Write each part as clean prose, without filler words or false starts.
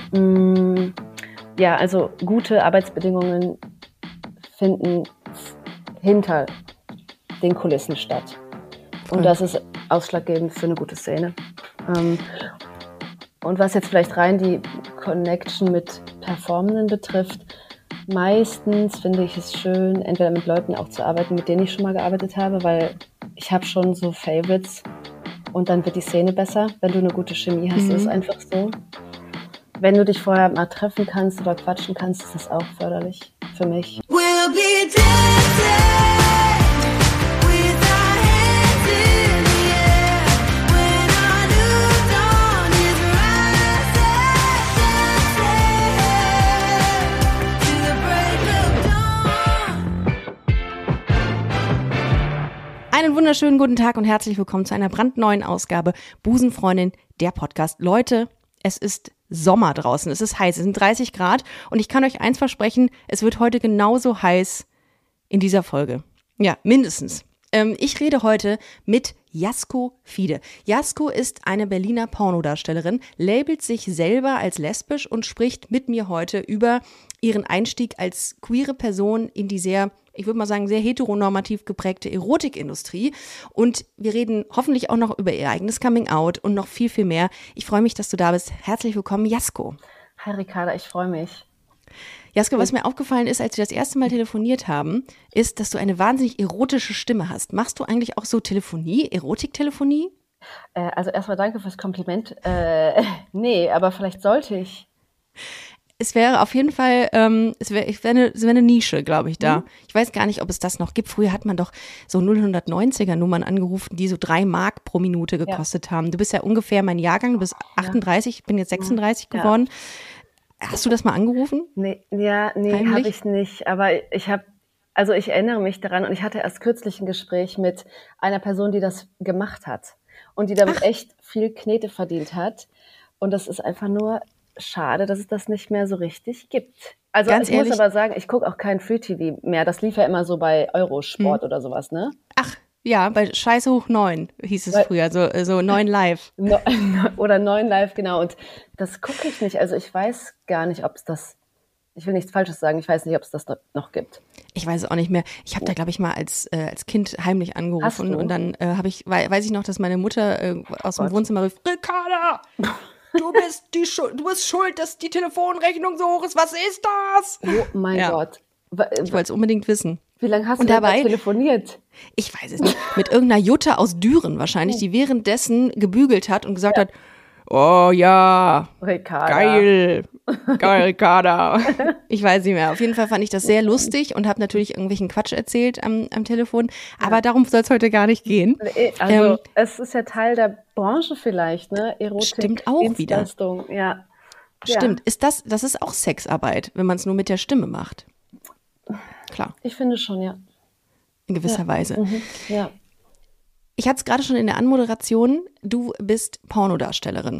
Ja, also gute Arbeitsbedingungen finden hinter den Kulissen statt. Und das ist ausschlaggebend für eine gute Szene. Und was jetzt vielleicht rein die Connection mit Performenden betrifft, meistens finde ich es schön, entweder mit Leuten auch zu arbeiten, mit denen ich schon mal gearbeitet habe, weil ich habe schon so Favorites und dann wird die Szene besser, wenn du eine gute Chemie hast. Das ist einfach so. Wenn du dich vorher mal treffen kannst oder quatschen kannst, ist das auch förderlich für mich. We'll be dancing. Einen wunderschönen guten Tag und herzlich willkommen zu einer brandneuen Ausgabe Busenfreundin, der Podcast. Leute, es ist Sommer draußen, es ist heiß, es sind 30 Grad und ich kann euch eins versprechen, es wird heute genauso heiß in dieser Folge. Ja, mindestens. Ich rede heute mit Jasko Fiede. Jasko ist eine Berliner Pornodarstellerin, labelt sich selber als lesbisch und spricht mit mir heute über ihren Einstieg als queere Person in die sehr, ich würde mal sagen, sehr heteronormativ geprägte Erotikindustrie. Und wir reden hoffentlich auch noch über ihr eigenes Coming-out und noch viel, viel mehr. Ich freue mich, dass du da bist. Herzlich willkommen, Jasko. Hi Ricarda, ich freue mich. Jasko, was mir aufgefallen ist, als wir das erste Mal telefoniert haben, ist, dass du eine wahnsinnig erotische Stimme hast. Machst du eigentlich auch so Telefonie, Erotiktelefonie? Also erstmal danke fürs Kompliment. Nee, aber vielleicht sollte ich. Es wäre auf jeden Fall, es wäre eine Nische, glaube ich, da. Ich weiß gar nicht, ob es das noch gibt. Früher hat man doch so 090er-Nummern angerufen, die so 3 Mark pro Minute gekostet haben. Du bist ja ungefähr mein Jahrgang, du bist 38, ich bin jetzt 36 geworden. Hast du das mal angerufen? Nee, habe ich nicht. Aber ich erinnere mich daran und ich hatte erst kürzlich ein Gespräch mit einer Person, die das gemacht hat und die damit echt viel Knete verdient hat. Und das ist einfach nur schade, dass es das nicht mehr so richtig gibt. Also Ganz ehrlich, muss aber sagen, ich gucke auch kein Free-TV mehr. Das lief ja immer so bei Eurosport oder sowas, ne? Ach, ja, bei Scheiße hoch 9 hieß es früher, so 9 Live. Oder 9 Live, genau. Und das gucke ich nicht. Also ich weiß gar nicht, ob es das, ich will nichts Falsches sagen, ich weiß nicht, ob es das noch gibt. Ich weiß es auch nicht mehr. Ich habe da, glaube ich, mal als Kind heimlich angerufen und dann weiß ich noch, dass meine Mutter aus dem Wohnzimmer rief, Ricarda, du bist schuld, dass die Telefonrechnung so hoch ist. Was ist das? Oh mein Gott. Ich wollte es unbedingt wissen. Wie lange hast du dabei telefoniert? Ich weiß es nicht. Mit irgendeiner Jutta aus Düren wahrscheinlich, die währenddessen gebügelt hat und gesagt hat, oh ja, Ricarda. Geil, Ricarda. Ich weiß nicht mehr. Auf jeden Fall fand ich das sehr lustig und habe natürlich irgendwelchen Quatsch erzählt am Telefon. Aber darum soll es heute gar nicht gehen. Also es ist ja Teil der Branche vielleicht, ne? Erotik, stimmt auch wieder. Ja. Stimmt. Das ist auch Sexarbeit, wenn man es nur mit der Stimme macht. Klar. Ich finde schon, ja. In gewisser Weise. Ja. Ich hatte es gerade schon in der Anmoderation, du bist Pornodarstellerin.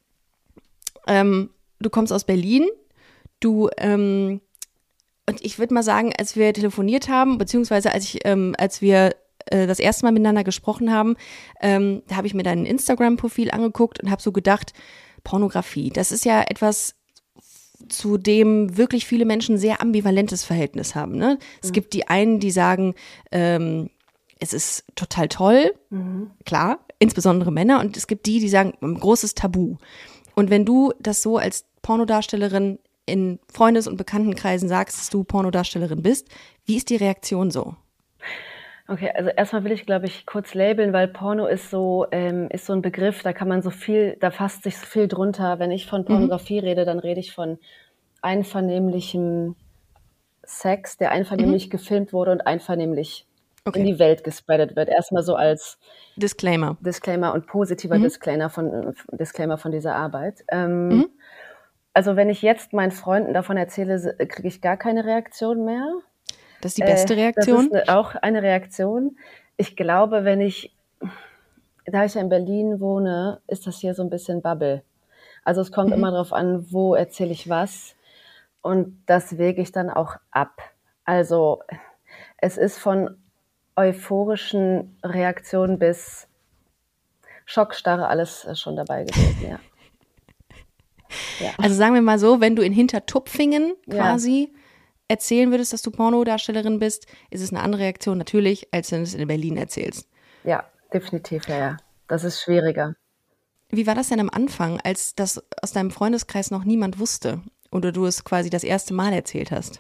Du kommst aus Berlin, und ich würde mal sagen, als wir telefoniert haben, beziehungsweise als wir das erste Mal miteinander gesprochen haben, da habe ich mir dein Instagram-Profil angeguckt und habe so gedacht, Pornografie, das ist ja etwas, zu dem wirklich viele Menschen sehr ambivalentes Verhältnis haben. Ne? Es gibt die einen, die sagen, es ist total toll, klar, insbesondere Männer. Und es gibt die sagen, ein großes Tabu. Und wenn du das so als Pornodarstellerin in Freundes- und Bekanntenkreisen sagst, dass du Pornodarstellerin bist, wie ist die Reaktion so? Okay, also erstmal will ich, glaube ich, kurz labeln, weil Porno ist so ein Begriff, da fasst sich so viel drunter. Wenn ich von Pornografie rede, dann rede ich von einvernehmlichem Sex, der einvernehmlich gefilmt wurde und einvernehmlich in die Welt gespreadet wird. Erstmal so als Disclaimer und positiver Disclaimer von dieser Arbeit. Also wenn ich jetzt meinen Freunden davon erzähle, kriege ich gar keine Reaktion mehr. Das ist die beste Reaktion? Das ist auch eine Reaktion. Ich glaube, da ich ja in Berlin wohne, ist das hier so ein bisschen Bubble. Also es kommt immer darauf an, wo erzähle ich was. Und das wege ich dann auch ab. Also es ist von euphorischen Reaktionen bis Schockstarre alles schon dabei gewesen, ja. Ja. Also sagen wir mal so, wenn du in Hintertupfingen Ja. quasi erzählen würdest, dass du Pornodarstellerin bist, ist es eine andere Reaktion natürlich, als wenn du es in Berlin erzählst. Ja, definitiv, ja. Das ist schwieriger. Wie war das denn am Anfang, als das aus deinem Freundeskreis noch niemand wusste oder du es quasi das erste Mal erzählt hast?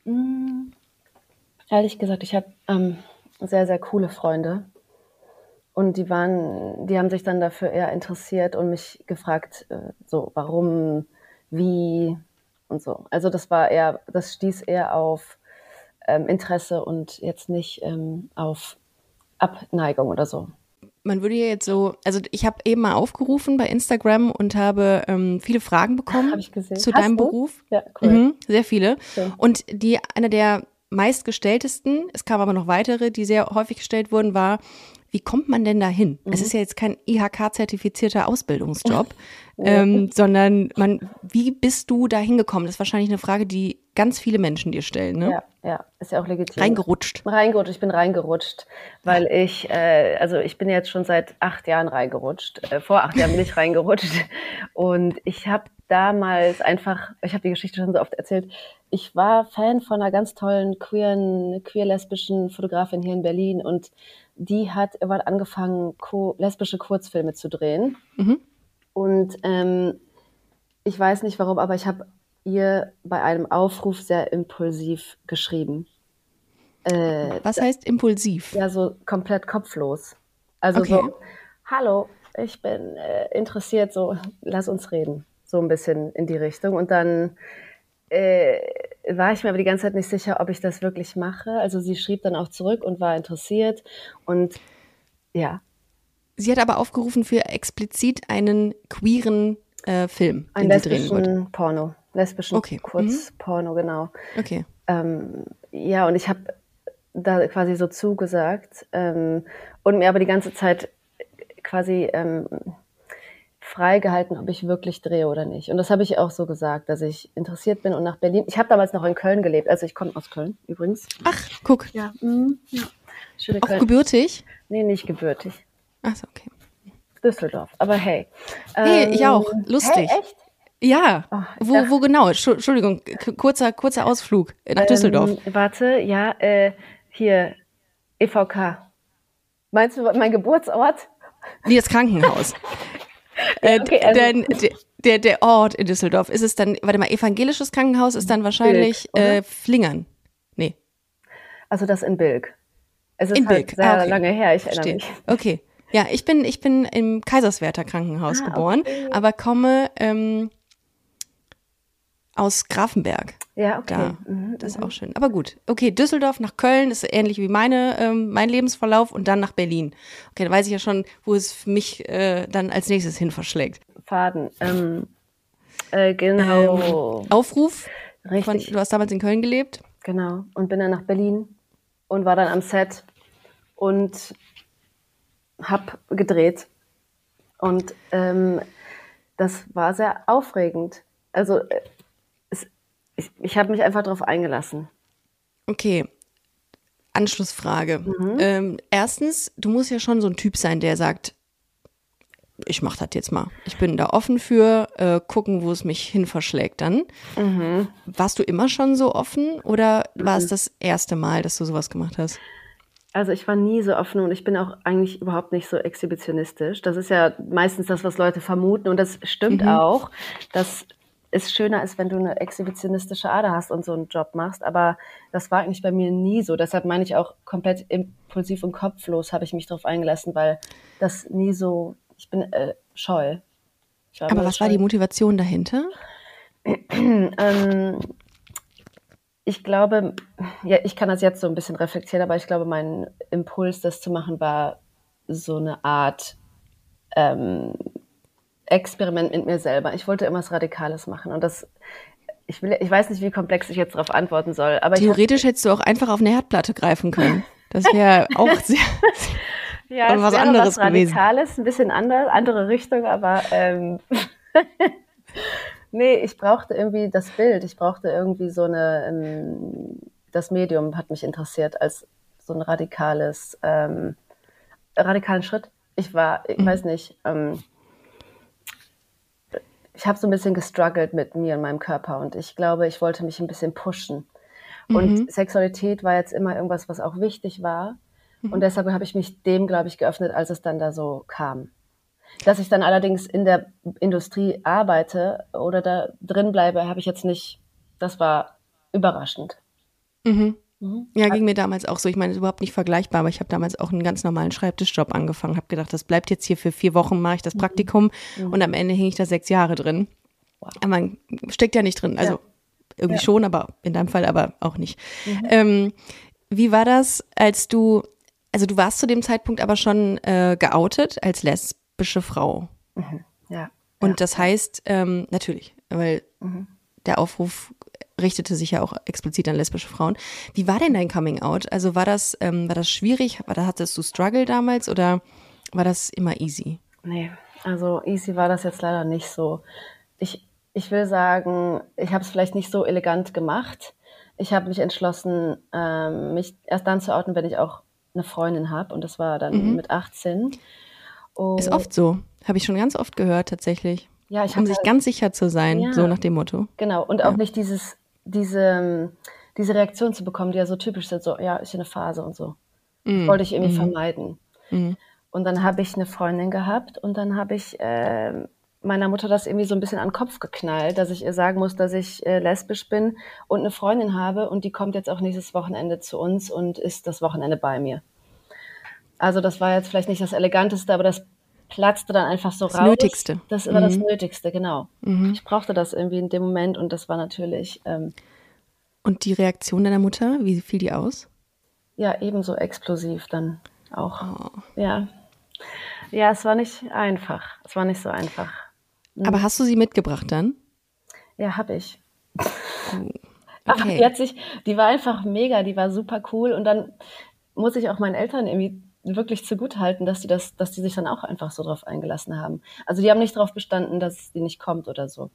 Ehrlich gesagt, ich habe sehr, sehr coole Freunde. Und die haben sich dann dafür eher interessiert und mich gefragt, so, warum, wie und so. Also das stieß eher auf Interesse und jetzt nicht auf Abneigung oder so. Man würde ja jetzt so, also ich habe eben mal aufgerufen bei Instagram und habe viele Fragen bekommen Hab ich gesehen. zu Hast deinem du? Beruf. Ja, cool. Sehr viele. Schön. Und eine der meistgestelltesten, es kamen aber noch weitere, die sehr häufig gestellt wurden, war, wie kommt man denn da hin? Es ist ja jetzt kein IHK-zertifizierter Ausbildungsjob, sondern wie bist du da hingekommen? Das ist wahrscheinlich eine Frage, die ganz viele Menschen dir stellen, ne? Ja, ist ja auch legitim. Reingerutscht. Ich bin reingerutscht, weil ich bin jetzt schon seit 8 Jahren reingerutscht. Vor 8 Jahren bin ich reingerutscht. Und ich habe damals ich habe die Geschichte schon so oft erzählt, ich war Fan von einer ganz tollen queer-lesbischen Fotografin hier in Berlin und die hat irgendwann angefangen, lesbische Kurzfilme zu drehen. Und ich weiß nicht warum, aber ich habe ihr bei einem Aufruf sehr impulsiv geschrieben. Was heißt impulsiv? Ja, so komplett kopflos. Also Okay. so, hallo, ich bin interessiert, so, lass uns reden. So ein bisschen in die Richtung. Und dann war ich mir aber die ganze Zeit nicht sicher, ob ich das wirklich mache. Also sie schrieb dann auch zurück und war interessiert. Und ja, Sie hat aber aufgerufen für explizit einen queeren Film, einen den sie drehen wollte. lesbischen Porno. Lesbischen Okay. Kurzporno, genau. Okay. Ja, und ich habe da quasi so zugesagt und mir aber die ganze Zeit quasi freigehalten, ob ich wirklich drehe oder nicht. Und das habe ich auch so gesagt, dass ich interessiert bin und nach Berlin. Ich habe damals noch in Köln gelebt, also ich komme aus Köln übrigens. Ach, guck. Ja, ja. Schöne Auch Köln. gebürtig? Nee, nicht gebürtig. Ach so, okay. Düsseldorf, aber hey. Hey, ich auch. Lustig. Hey, echt? Ja. ich Wo genau? Entschuldigung, kurzer Ausflug nach Düsseldorf. Warte, ja, hier, EVK. Meinst du mein Geburtsort? Wie das Krankenhaus. okay, also- Der Ort in Düsseldorf, ist es dann, warte mal, evangelisches Krankenhaus ist dann wahrscheinlich Bilk, oder? Flingern. Nee, Also das in Bilk. Es ist in halt Bilk. sehr Okay. lange her, ich erinnere Verstehe. mich. Okay. Ja, ich bin im Kaiserswerther Krankenhaus geboren, okay. aber komme aus Grafenberg. Ja, okay. Da. Das ist auch schön. Aber gut. Okay, Düsseldorf nach Köln ist ähnlich wie mein Lebensverlauf und dann nach Berlin. Okay, dann weiß ich ja schon, wo es für mich dann als nächstes hin verschlägt. Faden. Genau. Aufruf. Richtig. Du hast damals in Köln gelebt. Genau. Und bin dann nach Berlin und war dann am Set und hab gedreht. Und das war sehr aufregend. Also ich habe mich einfach darauf eingelassen. Okay. Anschlussfrage. Erstens, du musst ja schon so ein Typ sein, der sagt, ich mach das jetzt mal. Ich bin da offen für, gucken, wo es mich hin verschlägt dann. Warst du immer schon so offen oder war es das erste Mal, dass du sowas gemacht hast? Also ich war nie so offen und ich bin auch eigentlich überhaupt nicht so exhibitionistisch. Das ist ja meistens das, was Leute vermuten und das stimmt auch, dass es schöner ist, wenn du eine exhibitionistische Ader hast und so einen Job machst, aber das war eigentlich bei mir nie so. Deshalb meine ich auch komplett impulsiv und kopflos habe ich mich darauf eingelassen, weil das nie so, ich bin scheu. Aber was war die Motivation dahinter? Ich glaube, ja, ich kann das jetzt so ein bisschen reflektieren, aber ich glaube, mein Impuls, das zu machen, war so eine Art Experiment mit mir selber. Ich wollte immer was Radikales machen und ich weiß nicht, wie komplex ich jetzt darauf antworten soll, aber Theoretisch hättest du auch einfach auf eine Herdplatte greifen können. Das wäre auch sehr ja, was es wäre anderes was gewesen. Radikales, ein bisschen andere Richtung, aber nee, ich brauchte irgendwie das Bild, ich brauchte irgendwie so das Medium hat mich interessiert als so ein radikalen Schritt. Ich weiß nicht, ich habe so ein bisschen gestruggelt mit mir und meinem Körper und ich glaube, ich wollte mich ein bisschen pushen. Und Sexualität war jetzt immer irgendwas, was auch wichtig war. Und deshalb habe ich mich dem, glaube ich, geöffnet, als es dann da so kam. Dass ich dann allerdings in der Industrie arbeite oder da drin bleibe, habe ich jetzt nicht, das war überraschend. Ja, ging mir damals auch so. Ich meine, es ist überhaupt nicht vergleichbar, aber ich habe damals auch einen ganz normalen Schreibtischjob angefangen. Habe gedacht, das bleibt jetzt hier für 4 Wochen, mache ich das Praktikum und am Ende hing ich da 6 Jahre drin. Aber man steckt ja nicht drin. Also irgendwie schon, aber in deinem Fall aber auch nicht. Wie war das, als du warst zu dem Zeitpunkt aber schon geoutet als lesbische Frau? Ja. Und das heißt, natürlich, weil der Aufruf richtete sich ja auch explizit an lesbische Frauen. Wie war denn dein Coming Out? Also war das schwierig? Hattest du Struggle damals oder war das immer easy? Nee, also easy war das jetzt leider nicht so. Ich will sagen, ich habe es vielleicht nicht so elegant gemacht. Ich habe mich entschlossen, mich erst dann zu outen, wenn ich auch eine Freundin habe. Und das war dann mit 18. Ist oft so. Habe ich schon ganz oft gehört tatsächlich. Ja, ich Um hatte sich ganz sicher zu sein, Ja. so nach dem Motto. Genau, und auch nicht diese Reaktion zu bekommen, die ja so typisch sind, so, ja, ist ja eine Phase und so. Das wollte ich irgendwie vermeiden. Und dann habe ich eine Freundin gehabt und dann habe ich meiner Mutter das irgendwie so ein bisschen an den Kopf geknallt, dass ich ihr sagen muss, dass ich lesbisch bin und eine Freundin habe und die kommt jetzt auch nächstes Wochenende zu uns und ist das Wochenende bei mir. Also das war jetzt vielleicht nicht das Eleganteste, aber das platzte dann einfach so Das raus. Nötigste. Das war das Nötigste, genau. Ich brauchte das irgendwie in dem Moment und das war natürlich Und die Reaktion deiner Mutter, wie fiel die aus? ja ebenso explosiv dann auch. Ja. Ja, es war nicht einfach. Es war nicht so einfach. Aber hast du sie mitgebracht dann? Ja, habe ich. Aber Okay. die war einfach mega, die war super cool und dann muss ich auch meinen Eltern irgendwie wirklich zugutehalten, dass die sich dann auch einfach so drauf eingelassen haben. Also die haben nicht darauf bestanden, dass die nicht kommt oder so.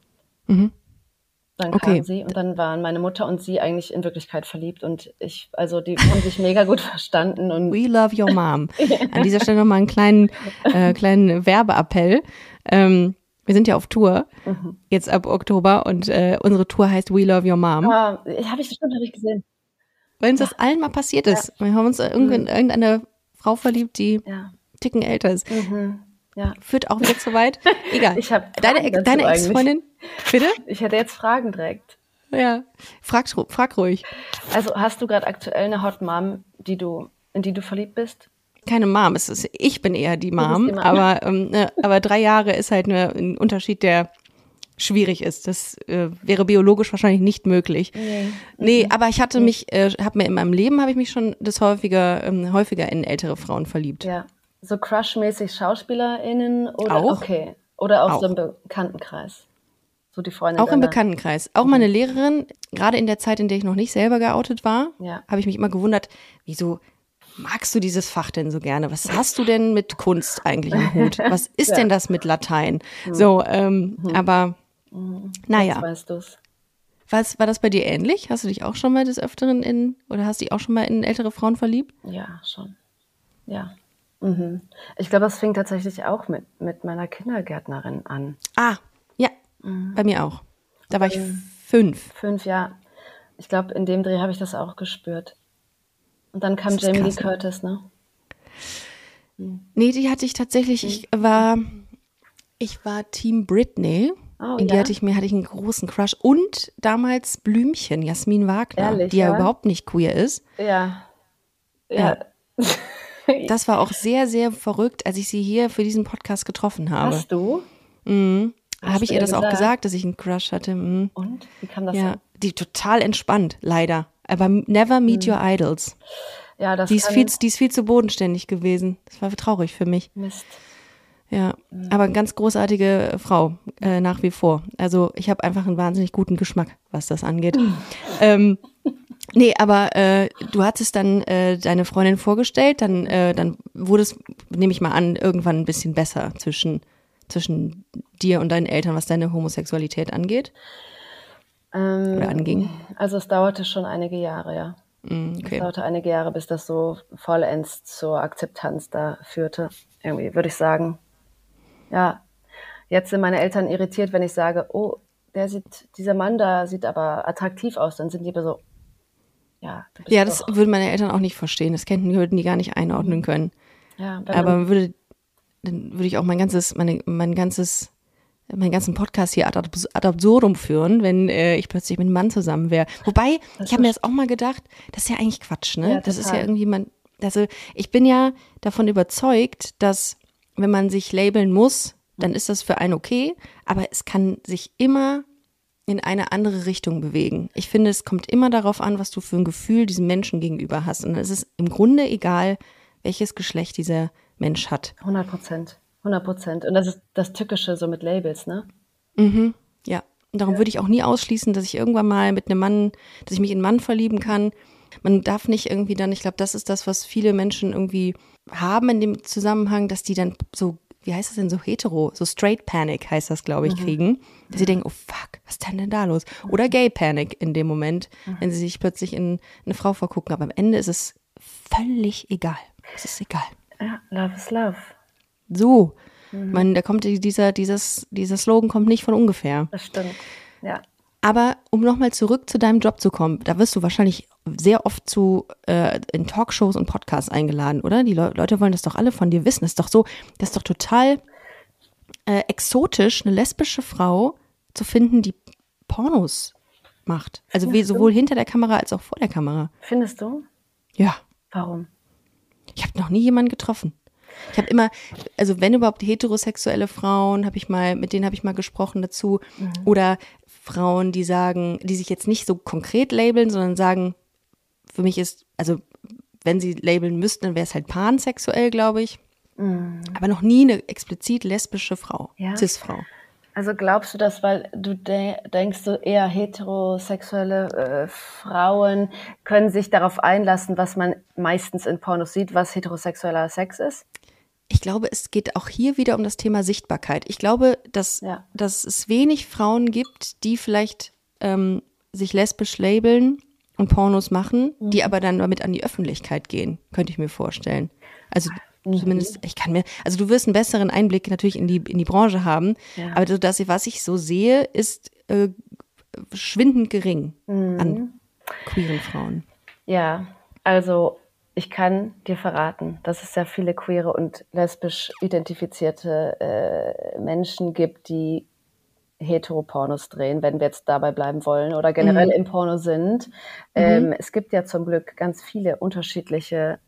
Dann Okay. kam sie und dann waren meine Mutter und sie eigentlich in Wirklichkeit verliebt und also die haben sich mega gut verstanden und We love your mom. An dieser Stelle nochmal einen kleinen Werbeappell. Wir sind ja auf Tour, jetzt ab Oktober und unsere Tour heißt We Love Your Mom. habe ich gesehen. Weil uns das allen mal passiert ist. Wir haben uns in irgendeine Frau verliebt, die Ja. Ticken älter ist. Ja. Führt auch wieder zu weit. Egal. Ich hab Deine Fragen dazu deine Ex-Freundin, bitte? Ich hätte jetzt Fragen direkt. Ja. Frag ruhig. Also hast du gerade aktuell eine Hot Mom, in die du verliebt bist? Keine Mom, ich bin eher die Mom, die Mom. aber 3 Jahre ist halt ein Unterschied, der schwierig ist. Das wäre biologisch wahrscheinlich nicht möglich. Nee, aber ich hatte in meinem Leben habe ich mich schon häufiger in ältere Frauen verliebt. Ja. So Crush-mäßig SchauspielerInnen oder Auch. okay. Oder auch Auch. so im Bekanntenkreis. So die Freundin Auch im deiner- Bekanntenkreis. Auch meine Lehrerin, gerade in der Zeit, in der ich noch nicht selber geoutet war, Ja. habe ich mich immer gewundert, wieso magst du dieses Fach denn so gerne? Was hast du denn mit Kunst eigentlich im Hut? Was ist denn das mit Latein? So, aber Jetzt naja. weißt du's. War das bei dir ähnlich? Hast du dich auch schon mal des Öfteren oder hast dich auch schon mal in ältere Frauen verliebt? Ja, schon. Ja. Ich glaube, das fing tatsächlich auch mit meiner Kindergärtnerin an. Ah, ja, bei mir auch. Da war ich 5. 5 Jahre. Ich glaube, in dem Dreh habe ich das auch gespürt. Und dann kam Das ist Jamie Lee krass, ne? Curtis, ne? Nee, die hatte ich tatsächlich, ich war Team Britney. Oh, In die ja? hatte ich einen großen Crush. Und damals Blümchen, Jasmin Wagner, Ehrlich, die ja ja? überhaupt nicht queer ist. Ja. Ja. Das war auch sehr, sehr verrückt, als ich sie hier für diesen Podcast getroffen habe. Hast du? Habe ich du ihr ihr das auch gesagt? gesagt, dass ich einen Crush hatte? Und? Wie kam das Ja, hin? die total entspannt, leider. Aber never meet your idols. Ja, das Die ist kann... viel zu bodenständig gewesen. Das war traurig für mich. Mist. Ja, aber eine ganz großartige Frau, nach wie vor. Also ich habe einfach einen wahnsinnig guten Geschmack, was das angeht. Nee, aber du hattest dann deine Freundin vorgestellt, dann wurde es, nehme ich mal an, irgendwann ein bisschen besser zwischen dir und deinen Eltern, was deine Homosexualität angeht? Oder anging? Also es dauerte schon einige Jahre, ja. Es Okay. dauerte einige Jahre, bis das so vollends zur Akzeptanz da führte. Irgendwie würde ich sagen, ja, Jetzt sind meine Eltern irritiert, wenn ich sage, oh, dieser Mann da sieht aber attraktiv aus. Dann sind die aber so, ja, du bist Ja, das doch. würden meine Eltern auch nicht verstehen. Das würden die gar nicht einordnen können. Ja, Aber dann würde ich auch mein ganzen Podcast hier ad absurdum führen, wenn ich plötzlich mit einem Mann zusammen wäre. Wobei, ich habe mir das auch mal gedacht, das ist ja eigentlich Quatsch, ne? Ja, Das ist total. ja irgendwie also ich bin ja davon überzeugt, dass wenn man sich labeln muss, dann ist das für einen okay, aber es kann sich immer in eine andere Richtung bewegen. Ich finde, es kommt immer darauf an, was du für ein Gefühl diesem Menschen gegenüber hast. Und es ist im Grunde egal, welches Geschlecht dieser Mensch hat. 100%. 100%. Und das ist das Tückische so mit Labels, ne? Ja, und darum würde ich auch nie ausschließen, dass ich irgendwann mal mit einem Mann, dass ich mich in einen Mann verlieben kann. Man darf nicht irgendwie dann, ich glaube, das ist das, was viele Menschen irgendwie haben in dem Zusammenhang, dass die dann so, wie heißt das denn, so hetero, so straight panic heißt das, glaube ich, kriegen. Dass sie denken, oh fuck, was ist denn da los? Oder gay panic in dem Moment, wenn sie sich plötzlich in eine Frau vergucken. Aber am Ende ist es völlig egal. Es ist egal. Ja, Love is Love. So, da kommt dieser Slogan kommt nicht von ungefähr. Das stimmt. Ja. Aber um nochmal zurück zu deinem Job zu kommen, da wirst du wahrscheinlich sehr oft in Talkshows und Podcasts eingeladen, oder? Die Leute wollen das doch alle von dir wissen. Das ist doch total exotisch, eine lesbische Frau zu finden, die Pornos macht. Also sowohl hinter der Kamera als auch vor der Kamera. Findest du? Ja, Warum? ich habe noch nie jemanden getroffen. Ich habe immer, also wenn überhaupt heterosexuelle Frauen, mit denen habe ich mal gesprochen dazu. Oder Frauen, die sich jetzt nicht so konkret labeln, sondern sagen, für mich ist, also wenn sie labeln müssten, dann wäre es halt pansexuell, glaube ich. Aber noch nie eine explizit lesbische Frau, Ja. Cis-Frau. Also glaubst du das, weil du denkst, so eher heterosexuelle Frauen können sich darauf einlassen, was man meistens in Pornos sieht, was heterosexueller Sex ist? Ich glaube, es geht auch hier wieder um das Thema Sichtbarkeit. Ich glaube, dass es wenig Frauen gibt, die vielleicht sich lesbisch labeln und Pornos machen, die aber dann damit an die Öffentlichkeit gehen, könnte ich mir vorstellen. Also zumindest, also du wirst einen besseren Einblick natürlich in die Branche haben, aber was ich so sehe, ist schwindend gering an queeren Frauen. Ja, also ich kann dir verraten, dass es sehr viele queere und lesbisch identifizierte Menschen gibt, die Heteropornos drehen, wenn wir jetzt dabei bleiben wollen oder generell im Porno sind. Es gibt ja zum Glück ganz viele unterschiedliche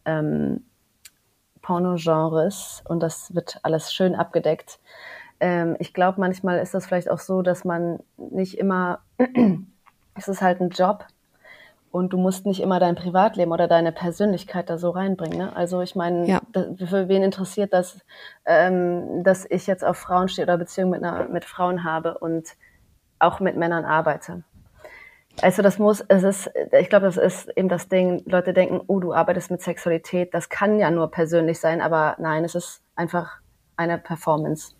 Pornogenres und das wird alles schön abgedeckt. Ich glaube, manchmal ist das vielleicht auch so, dass man nicht immer, es ist halt ein Job und du musst nicht immer dein Privatleben oder deine Persönlichkeit da so reinbringen. Ne? Also ich meine, für wen interessiert das, dass ich jetzt auf Frauen stehe oder Beziehungen mit Frauen habe und auch mit Männern arbeite. Also ich glaube, das ist eben das Ding, Leute denken, oh, du arbeitest mit Sexualität, das kann ja nur persönlich sein, aber nein, es ist einfach eine Performance.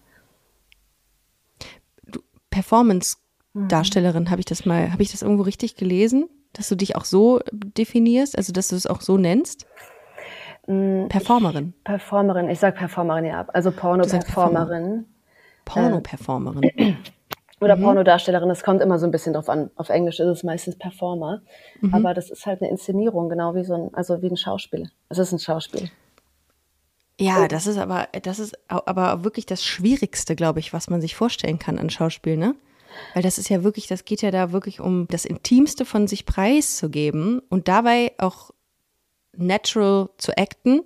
Performance-Darstellerin, habe ich das irgendwo richtig gelesen, dass du dich auch so definierst, also dass du es auch so nennst? Performerin. Ich sag Performerin, ja, also Porno-Performerin. Porno-Performerin. Oder Pornodarstellerin, das kommt immer so ein bisschen drauf an. Auf Englisch ist es meistens Performer. Aber das ist halt eine Inszenierung, genau wie wie ein Schauspiel. Es ist ein Schauspiel. Ja, das ist aber wirklich das Schwierigste, glaube ich, was man sich vorstellen kann an Schauspiel, ne? Weil das geht ja da wirklich um das Intimste von sich preiszugeben und dabei auch natural zu acten.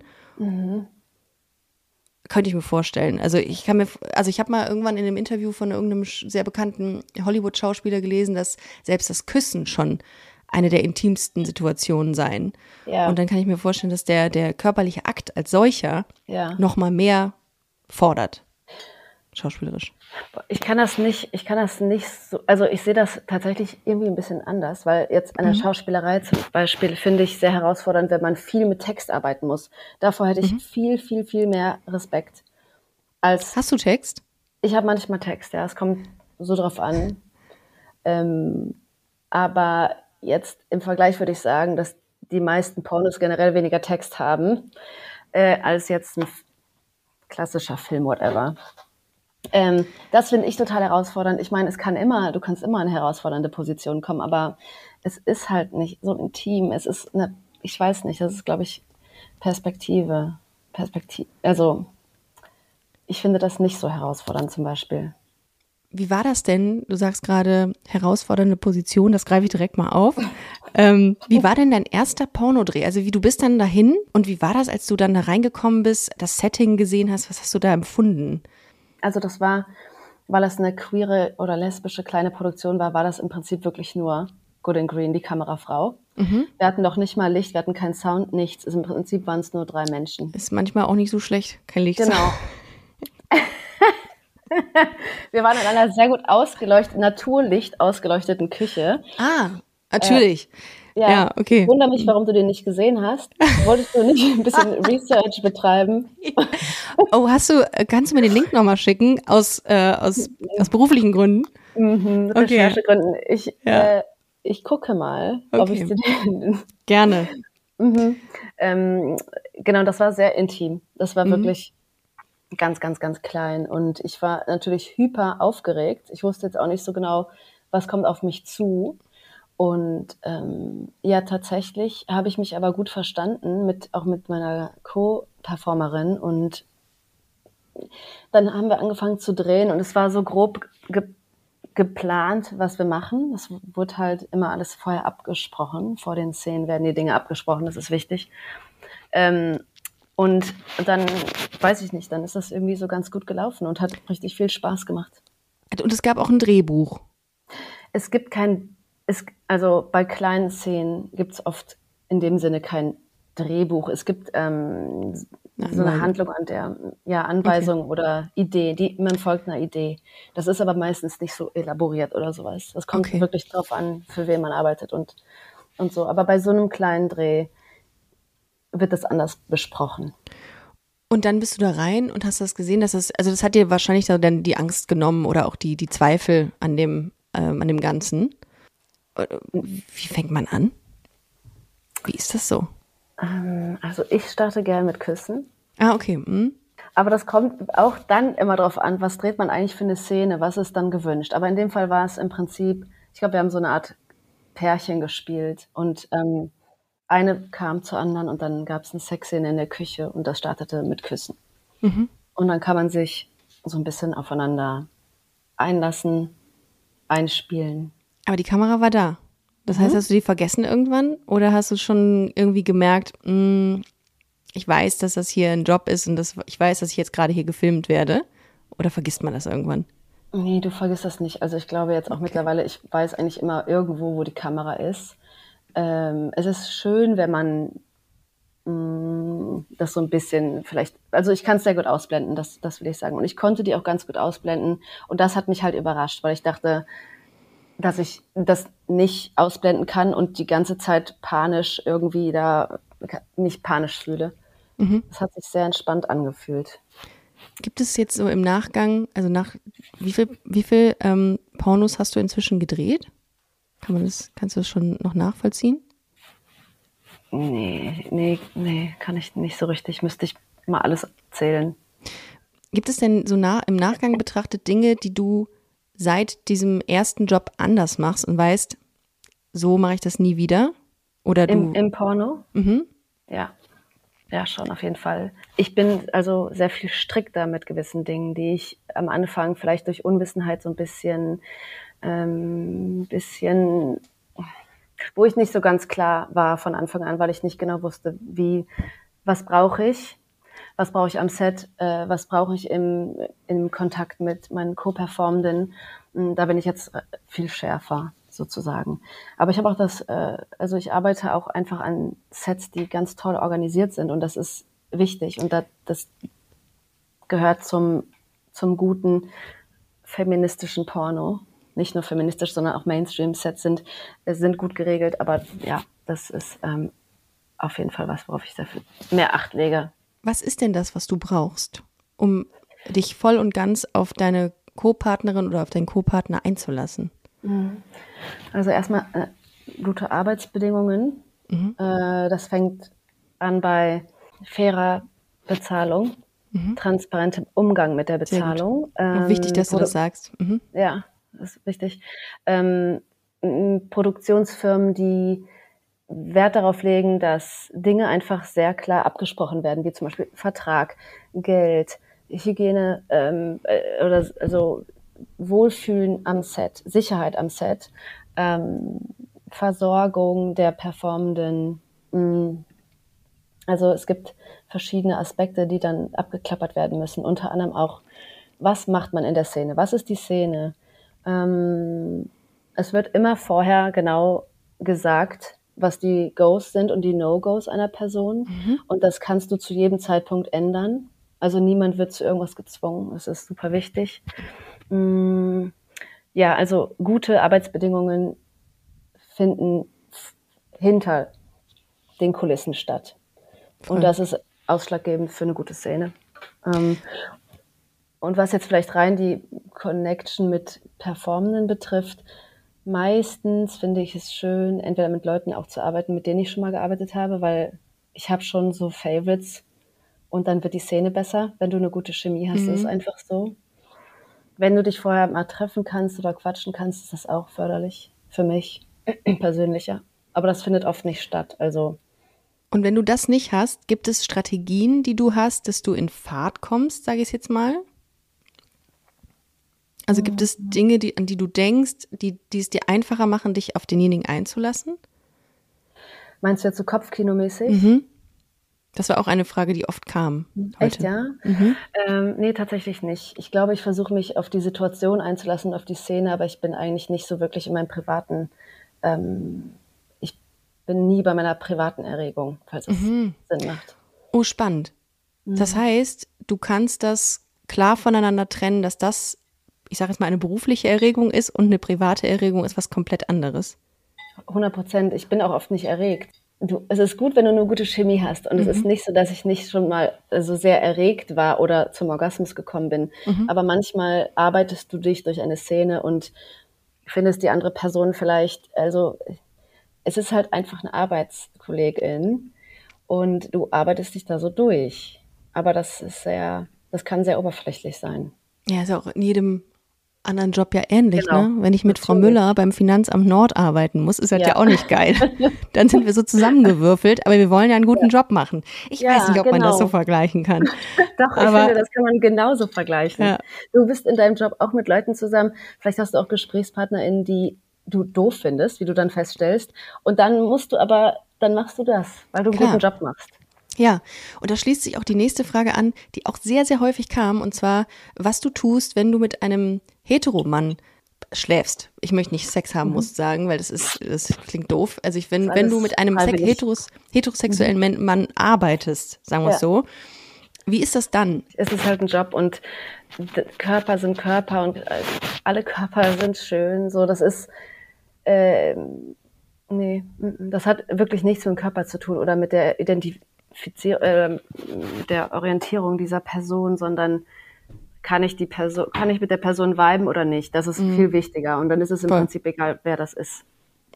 Könnte ich mir vorstellen. Also ich habe mal irgendwann in einem Interview von irgendeinem sehr bekannten Hollywood-Schauspieler gelesen, dass selbst das Küssen schon eine der intimsten Situationen seien. Ja. Und dann kann ich mir vorstellen, dass der körperliche Akt als solcher noch mal mehr fordert. Schauspielerisch. Ich kann das nicht so, also ich sehe das tatsächlich irgendwie ein bisschen anders, weil jetzt an der Schauspielerei zum Beispiel finde ich sehr herausfordernd, wenn man viel mit Text arbeiten muss. Davor hätte ich viel, viel, viel mehr Respekt. Hast du Text? Ich habe manchmal Text, ja, es kommt so drauf an. Aber jetzt im Vergleich würde ich sagen, dass die meisten Pornos generell weniger Text haben, als jetzt ein klassischer Film, whatever. Das finde ich total herausfordernd. Ich meine, du kannst immer in herausfordernde Positionen kommen, aber es ist halt nicht so intim. Ich weiß nicht, das ist, glaube ich, Perspektive. Also, ich finde das nicht so herausfordernd zum Beispiel. Wie war das denn? Du sagst gerade herausfordernde Position, das greife ich direkt mal auf. Wie war denn dein erster Pornodreh? Also du bist dann dahin und wie war das, als du dann da reingekommen bist, das Setting gesehen hast? Was hast du da empfunden? Also das war, weil es eine queere oder lesbische kleine Produktion war das im Prinzip wirklich nur Good and Green, die Kamerafrau. Wir hatten doch nicht mal Licht, wir hatten keinen Sound, nichts. Also im Prinzip waren es nur 3 Menschen. Ist manchmal auch nicht so schlecht, kein Licht. Genau. Wir waren in einer sehr gut Naturlicht ausgeleuchteten Küche. Ah, natürlich. Ja, okay. Ich wundere mich, warum du den nicht gesehen hast. Wolltest du nicht ein bisschen Research betreiben? Oh, kannst du mir den Link nochmal schicken aus beruflichen Gründen? Recherchegründen. Ich gucke mal, ob ich dir den... Gerne. Genau, das war sehr intim. Das war wirklich ganz, ganz, ganz klein. Und ich war natürlich hyper aufgeregt. Ich wusste jetzt auch nicht so genau, was kommt auf mich zu. Und tatsächlich habe ich mich aber gut verstanden, auch mit meiner Co-Performerin. Und dann haben wir angefangen zu drehen und es war so grob geplant, was wir machen. Das wurde halt immer alles vorher abgesprochen. Vor den Szenen werden die Dinge abgesprochen, das ist wichtig. Und dann, weiß ich nicht, dann ist das irgendwie so ganz gut gelaufen und hat richtig viel Spaß gemacht. Und es gab auch ein Drehbuch. Es gibt also bei kleinen Szenen gibt es oft in dem Sinne kein Drehbuch. Es gibt so eine Handlung Anweisung oder Idee, man folgt einer Idee. Das ist aber meistens nicht so elaboriert oder sowas. Das kommt wirklich drauf an, für wen man arbeitet und so. Aber bei so einem kleinen Dreh wird das anders besprochen. Und dann bist du da rein und hast das gesehen, das hat dir wahrscheinlich dann die Angst genommen oder auch die Zweifel an dem Ganzen. Wie fängt man an? Wie ist das so? Also ich starte gerne mit Küssen. Ah, okay. Aber das kommt auch dann immer drauf an, was dreht man eigentlich für eine Szene, was ist dann gewünscht. Aber in dem Fall war es im Prinzip, ich glaube, wir haben so eine Art Pärchen gespielt und eine kam zur anderen und dann gab es eine Sexszene in der Küche und das startete mit Küssen. Und dann kann man sich so ein bisschen aufeinander einlassen, einspielen. Aber die Kamera war da. Das heißt, hast du die vergessen irgendwann? Oder hast du schon irgendwie gemerkt, ich weiß, dass das hier ein Job ist und ich weiß, dass ich jetzt gerade hier gefilmt werde? Oder vergisst man das irgendwann? Nee, du vergisst das nicht. Also ich glaube jetzt auch mittlerweile, ich weiß eigentlich immer irgendwo, wo die Kamera ist. Es ist schön, wenn man das so ein bisschen vielleicht, also ich kann es sehr gut ausblenden, das will ich sagen. Und ich konnte die auch ganz gut ausblenden. Und das hat mich halt überrascht, weil ich dachte, dass ich das nicht ausblenden kann und die ganze Zeit panisch irgendwie mich panisch fühle. Das hat sich sehr entspannt angefühlt. Gibt es jetzt so im Nachgang, also wie viel Pornos hast du inzwischen gedreht? Kannst du das schon noch nachvollziehen? Nee, kann ich nicht so richtig. Müsste ich mal alles zählen. Gibt es denn so im Nachgang betrachtet Dinge, die du seit diesem ersten Job anders machst und weißt, so mache ich das nie wieder? Oder Im Porno? Ja, schon auf jeden Fall. Ich bin also sehr viel strikter mit gewissen Dingen, die ich am Anfang vielleicht durch Unwissenheit so ein bisschen, wo ich nicht so ganz klar war von Anfang an, weil ich nicht genau wusste, was brauche ich am Set, was brauche ich im Kontakt mit meinen Co-Performenden. Da bin ich jetzt viel schärfer sozusagen. Aber ich habe auch also ich arbeite auch einfach an Sets, die ganz toll organisiert sind und das ist wichtig und das gehört zum guten feministischen Porno. Nicht nur feministisch, sondern auch Mainstream-Sets sind gut geregelt, aber ja, das ist auf jeden Fall was, worauf ich sehr viel mehr Acht lege. Was ist denn das, was du brauchst, um dich voll und ganz auf deine Co-Partnerin oder auf deinen Co-Partner einzulassen? Also erstmal gute Arbeitsbedingungen. Das fängt an bei fairer Bezahlung. transparentem Umgang mit der Sehr gut. Bezahlung. Wichtig, dass du das sagst. Mhm. Ja, das ist wichtig. Produktionsfirmen, die Wert darauf legen, dass Dinge einfach sehr klar abgesprochen werden, wie zum Beispiel Vertrag, Geld, Hygiene oder also Wohlfühlen am Set, Sicherheit am Set, Versorgung der Performenden. Also es gibt verschiedene Aspekte, die dann abgeklappert werden müssen. Unter anderem auch, was macht man in der Szene? Was ist die Szene? Es wird immer vorher genau gesagt, was die Goes sind und die No-Goes einer Person. Und das kannst du zu jedem Zeitpunkt ändern. Also niemand wird zu irgendwas gezwungen. Das ist super wichtig. Ja, also gute Arbeitsbedingungen finden hinter den Kulissen statt. Und das ist ausschlaggebend für eine gute Szene. Und was jetzt vielleicht rein die Connection mit Performenden betrifft, meistens finde ich es schön, entweder mit Leuten auch zu arbeiten, mit denen ich schon mal gearbeitet habe, weil ich habe schon so Favorites und dann wird die Szene besser, wenn du eine gute Chemie hast. Das ist einfach so. Wenn du dich vorher mal treffen kannst oder quatschen kannst, ist das auch förderlich für mich persönlicher. Aber das findet oft nicht statt. Also Und wenn du das nicht hast, gibt es Strategien, die du hast, dass du in Fahrt kommst, sage ich es jetzt mal? Also gibt es Dinge, an die du denkst, die es dir einfacher machen, dich auf denjenigen einzulassen? meinst du jetzt so Kopfkinomäßig? Das war auch eine Frage, die oft kam heute. Echt, ja? Nee, tatsächlich nicht. Ich glaube, ich versuche mich auf die Situation einzulassen, auf die Szene, aber ich bin eigentlich nicht so wirklich in meinem privaten, ich bin nie bei meiner privaten Erregung, falls es Sinn macht. Oh, spannend. Das heißt, du kannst das klar voneinander trennen, dass das, ich sage jetzt mal, eine berufliche Erregung ist und eine private Erregung ist was komplett anderes. 100%. Ich bin auch oft nicht erregt. Es ist gut, wenn du eine gute Chemie hast. Und es ist nicht so, dass ich nicht schon mal so sehr erregt war oder zum Orgasmus gekommen bin. Aber manchmal arbeitest du dich durch eine Szene und findest die andere Person vielleicht, also es ist halt einfach eine Arbeitskollegin und du arbeitest dich da so durch. Aber das kann sehr oberflächlich sein. Ja, ist auch in jedem anderen Job ja ähnlich, Genau. ne? Wenn ich mit Frau Natürlich. Müller beim Finanzamt Nord arbeiten muss, ist das ja Ja. auch nicht geil. Dann sind wir so zusammengewürfelt, aber wir wollen ja einen guten Job machen. Ich Ja, weiß nicht, ob man das genau. so vergleichen kann. Doch, ich Aber- finde, das kann man genauso vergleichen. Ja. Du bist in deinem Job auch mit Leuten zusammen. Vielleicht hast du auch GesprächspartnerInnen, die du doof findest, wie du dann feststellst. Und dann dann machst du das, weil du einen Klar. guten Job machst. Ja, und da schließt sich auch die nächste Frage an, die auch sehr, sehr häufig kam, und zwar, was du tust, wenn du mit einem Heteromann schläfst. Ich möchte nicht Sex haben, muss sagen, weil das klingt doof. Also wenn alles du mit einem freiwillig. heterosexuellen Mann arbeitest, sagen wir es Ja. so, wie ist das dann? Es ist halt ein Job und Körper sind Körper und alle Körper sind schön. So, das ist, das hat wirklich nichts mit dem Körper zu tun oder mit der mit der Orientierung dieser Person, sondern kann ich mit der Person viben oder nicht? Das ist viel wichtiger. Und dann ist es im Voll. Prinzip egal, wer das ist.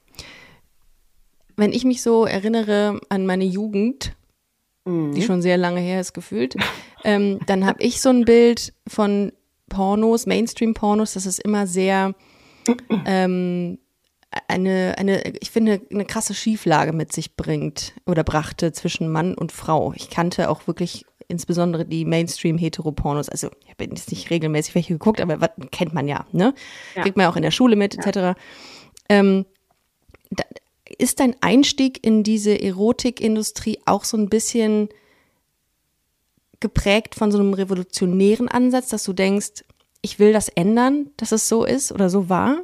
Wenn ich mich so erinnere an meine Jugend, die schon sehr lange her ist gefühlt, dann habe ich so ein Bild von Pornos, Mainstream-Pornos, dass es immer sehr ich finde, eine krasse Schieflage mit sich bringt oder brachte zwischen Mann und Frau. Ich kannte auch wirklich insbesondere die Mainstream-Heteropornos. Also ich habe jetzt nicht regelmäßig welche geguckt, aber was kennt man ja, ne? Ja. Kriegt man ja auch in der Schule mit, etc. Ist dein Einstieg in diese Erotikindustrie auch so ein bisschen geprägt von so einem revolutionären Ansatz, dass du denkst, ich will das ändern, dass es so ist oder so war?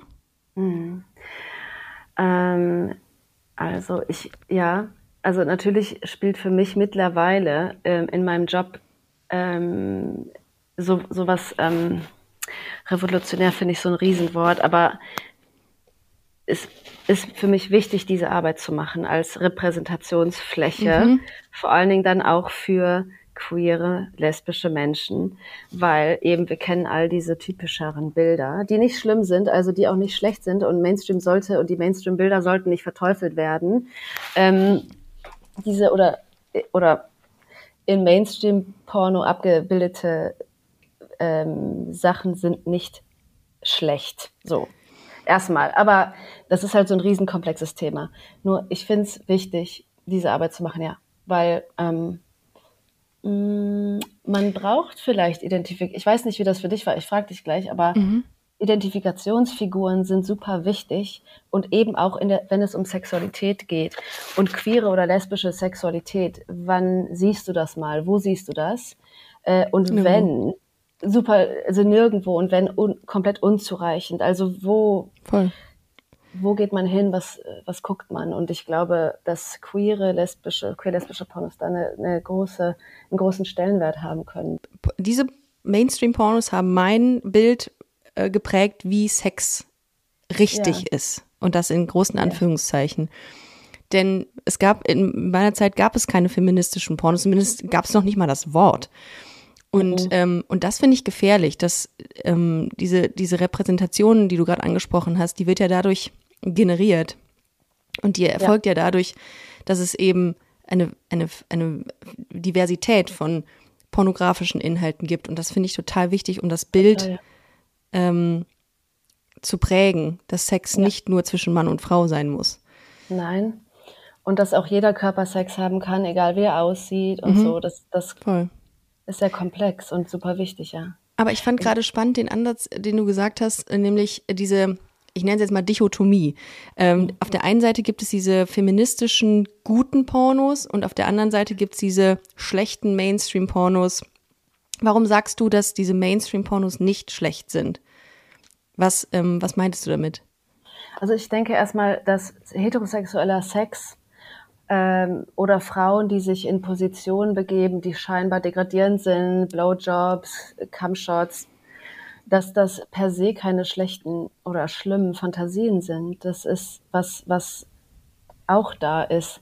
Also natürlich spielt für mich mittlerweile in meinem Job sowas revolutionär, finde ich so ein Riesenwort, aber es ist für mich wichtig, diese Arbeit zu machen als Repräsentationsfläche, vor allen Dingen dann auch für queere, lesbische Menschen, weil eben wir kennen all diese typischeren Bilder, die nicht schlimm sind, also die auch nicht schlecht sind und die Mainstream-Bilder sollten nicht verteufelt werden. Diese oder in Mainstream-Porno abgebildete Sachen sind nicht schlecht. So, erstmal. Aber das ist halt so ein riesenkomplexes Thema. Nur ich finde es wichtig, diese Arbeit zu machen, ja. Weil man braucht vielleicht ich weiß nicht, wie das für dich war, ich frage dich gleich, aber Identifikationsfiguren sind super wichtig und eben auch wenn es um Sexualität geht und queere oder lesbische Sexualität. Wann siehst du das mal? Wo siehst du das? Und wenn, super, also nirgendwo und wenn komplett unzureichend. Also Voll. wo geht man hin, was guckt man? Und ich glaube, dass queer-lesbische Pornos da einen großen Stellenwert haben können. Diese Mainstream-Pornos haben mein Bild geprägt, wie Sex richtig ist. Und das in großen Anführungszeichen. Denn in meiner Zeit gab es keine feministischen Pornos, zumindest gab es noch nicht mal das Wort. Und das finde ich gefährlich, dass diese Repräsentation, die du gerade angesprochen hast, die wird ja dadurch generiert. Und die erfolgt ja dadurch, dass es eben eine Diversität von pornografischen Inhalten gibt. Und das finde ich total wichtig, um das Bild zu prägen, dass Sex nicht nur zwischen Mann und Frau sein muss. Nein. Und dass auch jeder Körper Sex haben kann, egal wie er aussieht und so. Das Voll. ist sehr komplex und super wichtig, ja. Aber ich fand gerade spannend den Ansatz, den du gesagt hast, nämlich diese, ich nenne es jetzt mal Dichotomie. Auf der einen Seite gibt es diese feministischen, guten Pornos und auf der anderen Seite gibt es diese schlechten Mainstream-Pornos. Warum sagst du, dass diese Mainstream-Pornos nicht schlecht sind? Was meintest du damit? Also ich denke erstmal, dass heterosexueller Sex oder Frauen, die sich in Positionen begeben, die scheinbar degradierend sind, Blowjobs, Cumshots, dass das per se keine schlechten oder schlimmen Fantasien sind. Das ist was auch da ist.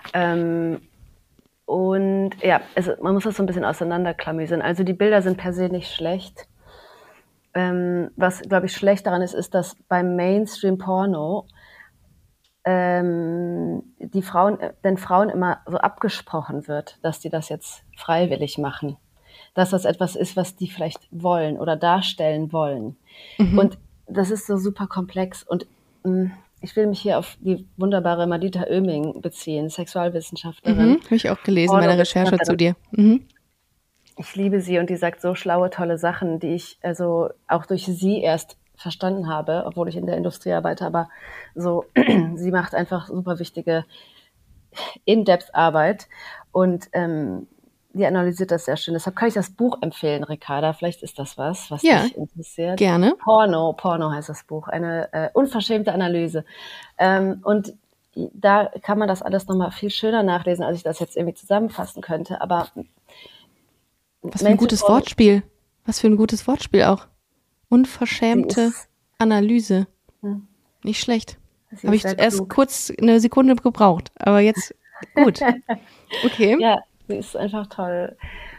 Und ja, man muss das so ein bisschen auseinanderklamüsern. Also die Bilder sind per se nicht schlecht. Was, glaube ich, schlecht daran ist, dass beim Mainstream-Porno den Frauen immer so abgesprochen wird, dass die das jetzt freiwillig machen. Dass das etwas ist, was die vielleicht wollen oder darstellen wollen. Und das ist so super komplex. Und ich will mich hier auf die wunderbare Madita Oeming beziehen, Sexualwissenschaftlerin. Habe ich auch gelesen in meiner Recherche zu dir. Ich liebe sie und die sagt so schlaue, tolle Sachen, die ich also auch durch sie erst verstanden habe, obwohl ich in der Industrie arbeite, aber so, sie macht einfach super wichtige In-Depth-Arbeit und die analysiert das sehr schön. Deshalb kann ich das Buch empfehlen, Ricarda. Vielleicht ist das was dich interessiert. Gerne. Porno heißt das Buch. Eine unverschämte Analyse. Und da kann man das alles nochmal viel schöner nachlesen, als ich das jetzt irgendwie zusammenfassen könnte. Aber was für ein gutes Wortspiel. Was für ein gutes Wortspiel auch. Unverschämte Analyse. Nicht schlecht. Habe ich erst kurz eine Sekunde gebraucht, aber jetzt gut. Okay. Ja, sie ist einfach toll.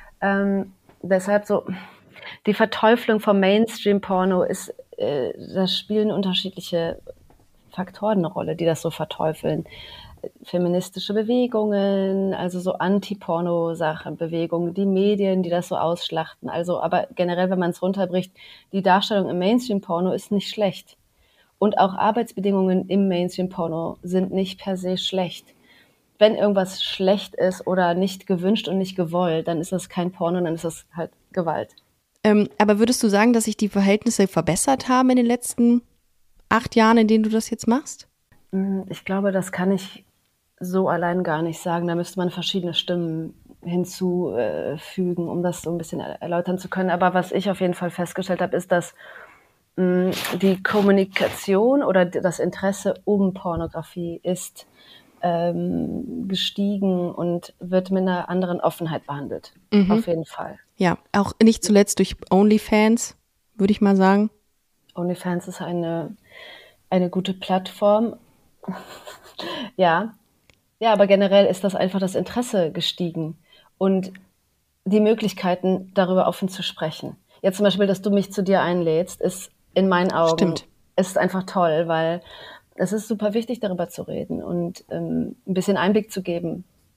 Deshalb so, die Verteuflung vom Mainstream-Porno ist, da spielen unterschiedliche Faktoren eine Rolle, die das so verteufeln. Feministische Bewegungen, also so Anti-Porno-Sachen, Bewegungen, die Medien, die das so ausschlachten. Also, aber generell, wenn man es runterbricht, die Darstellung im Mainstream-Porno ist nicht schlecht. Und auch Arbeitsbedingungen im Mainstream-Porno sind nicht per se schlecht. Wenn irgendwas schlecht ist oder nicht gewünscht und nicht gewollt, dann ist das kein Porno, dann ist das halt Gewalt. Aber würdest du sagen, dass sich die Verhältnisse verbessert haben in den letzten 8 Jahren, in denen du das jetzt machst? Ich glaube, das kann ich so allein gar nicht sagen. Da müsste man verschiedene Stimmen hinzufügen, um das so ein bisschen erläutern zu können. Aber was ich auf jeden Fall festgestellt habe, ist, dass die Kommunikation oder das Interesse um Pornografie ist gestiegen und wird mit einer anderen Offenheit behandelt. Auf jeden Fall. Ja, auch nicht zuletzt durch OnlyFans, würde ich mal sagen. OnlyFans ist eine gute Plattform. Ja, aber generell ist das einfach das Interesse gestiegen und die Möglichkeiten, darüber offen zu sprechen. Jetzt zum Beispiel, dass du mich zu dir einlädst, ist in meinen Augen ist einfach toll, weil es ist super wichtig, darüber zu reden und ein bisschen Einblick zu geben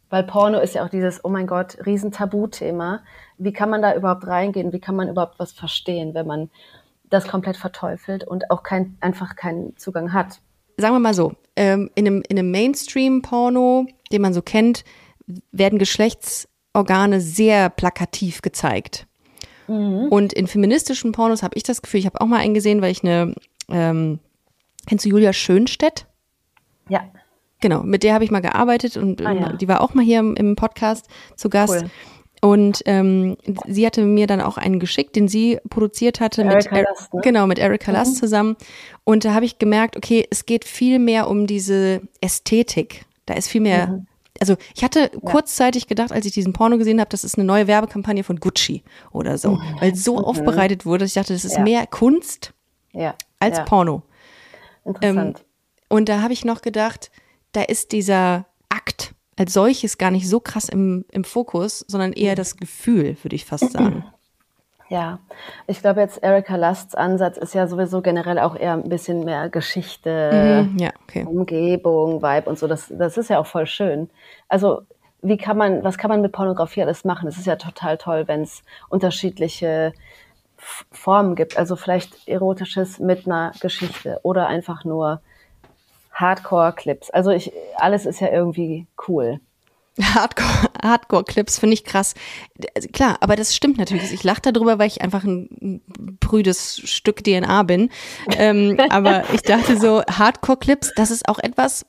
Weil Porno ist ja auch dieses, oh mein Gott, riesen Tabuthema. Wie kann man da überhaupt reingehen? Wie kann man überhaupt was verstehen, wenn man das komplett verteufelt und auch einfach keinen Zugang hat? Sagen wir mal so, in einem Mainstream-Porno, den man so kennt, werden Geschlechtsorgane sehr plakativ gezeigt. Und in feministischen Pornos habe ich das Gefühl, ich habe auch mal einen gesehen, weil ich kennst du Julia Schönstedt? Ja. Genau, mit der habe ich mal gearbeitet und die war auch mal hier im Podcast zu Gast. Cool. Und sie hatte mir dann auch einen geschickt, den sie produziert hatte Erika Lust, ne? Genau, mit Erika Lust zusammen. Und da habe ich gemerkt, okay, es geht viel mehr um diese Ästhetik. Da ist viel mehr, also ich hatte kurzzeitig gedacht, als ich diesen Porno gesehen habe, das ist eine neue Werbekampagne von Gucci oder so, weil es so aufbereitet wurde, dass ich dachte, das ist mehr Kunst als Porno. Interessant. Und da habe ich noch gedacht, da ist dieser Akt als solches gar nicht so krass im Fokus, sondern eher das Gefühl, würde ich fast sagen. Ja, ich glaube jetzt Erika Lusts Ansatz ist ja sowieso generell auch eher ein bisschen mehr Geschichte, Ja, okay. Umgebung, Vibe und so. Das ist ja auch voll schön. Also was kann man mit Pornografie alles machen? Es ist ja total toll, wenn es unterschiedliche Formen gibt. Also vielleicht Erotisches mit einer Geschichte oder einfach nur Hardcore-Clips. Also alles ist ja irgendwie cool. Hardcore-Clips finde ich krass. Also klar, aber das stimmt natürlich. Ich lache darüber, weil ich einfach ein prüdes Stück DNA bin. Aber ich dachte so, Hardcore-Clips, das ist auch etwas,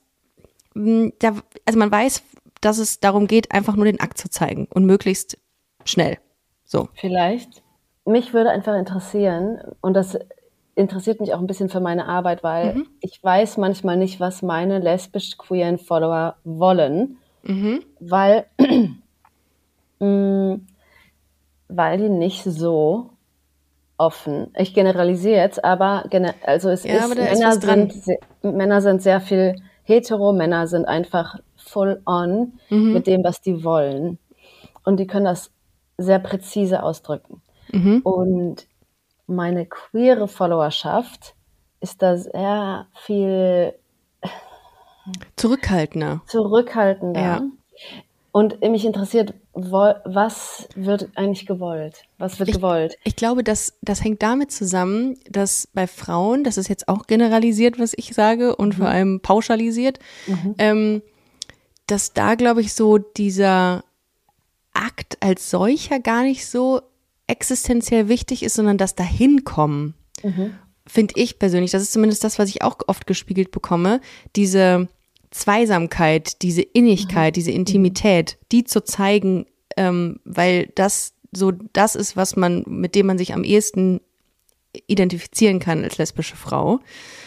also man weiß, dass es darum geht, einfach nur den Akt zu zeigen und möglichst schnell. So. Vielleicht. Mich würde einfach interessieren, und das interessiert mich auch ein bisschen für meine Arbeit, weil ich weiß manchmal nicht, was meine lesbisch-queeren Follower wollen, weil die nicht so offen, ich generalisiere jetzt, aber Männer sind sehr viel hetero, Männer sind einfach full on mit dem, was die wollen. Und die können das sehr präzise ausdrücken. Und meine queere Followerschaft ist da sehr viel zurückhaltender. Ja. Und mich interessiert, was wird eigentlich gewollt? Was wird gewollt? Ich glaube, das hängt damit zusammen, dass bei Frauen, das ist jetzt auch generalisiert, was ich sage, und vor allem pauschalisiert, dass da, glaube ich, so dieser Akt als solcher gar nicht so existenziell wichtig ist, sondern das Dahinkommen, finde ich persönlich, das ist zumindest das, was ich auch oft gespiegelt bekomme, diese Zweisamkeit, diese Innigkeit, diese Intimität, die zu zeigen, weil das so das ist, mit dem man sich am ehesten identifizieren kann als lesbische Frau.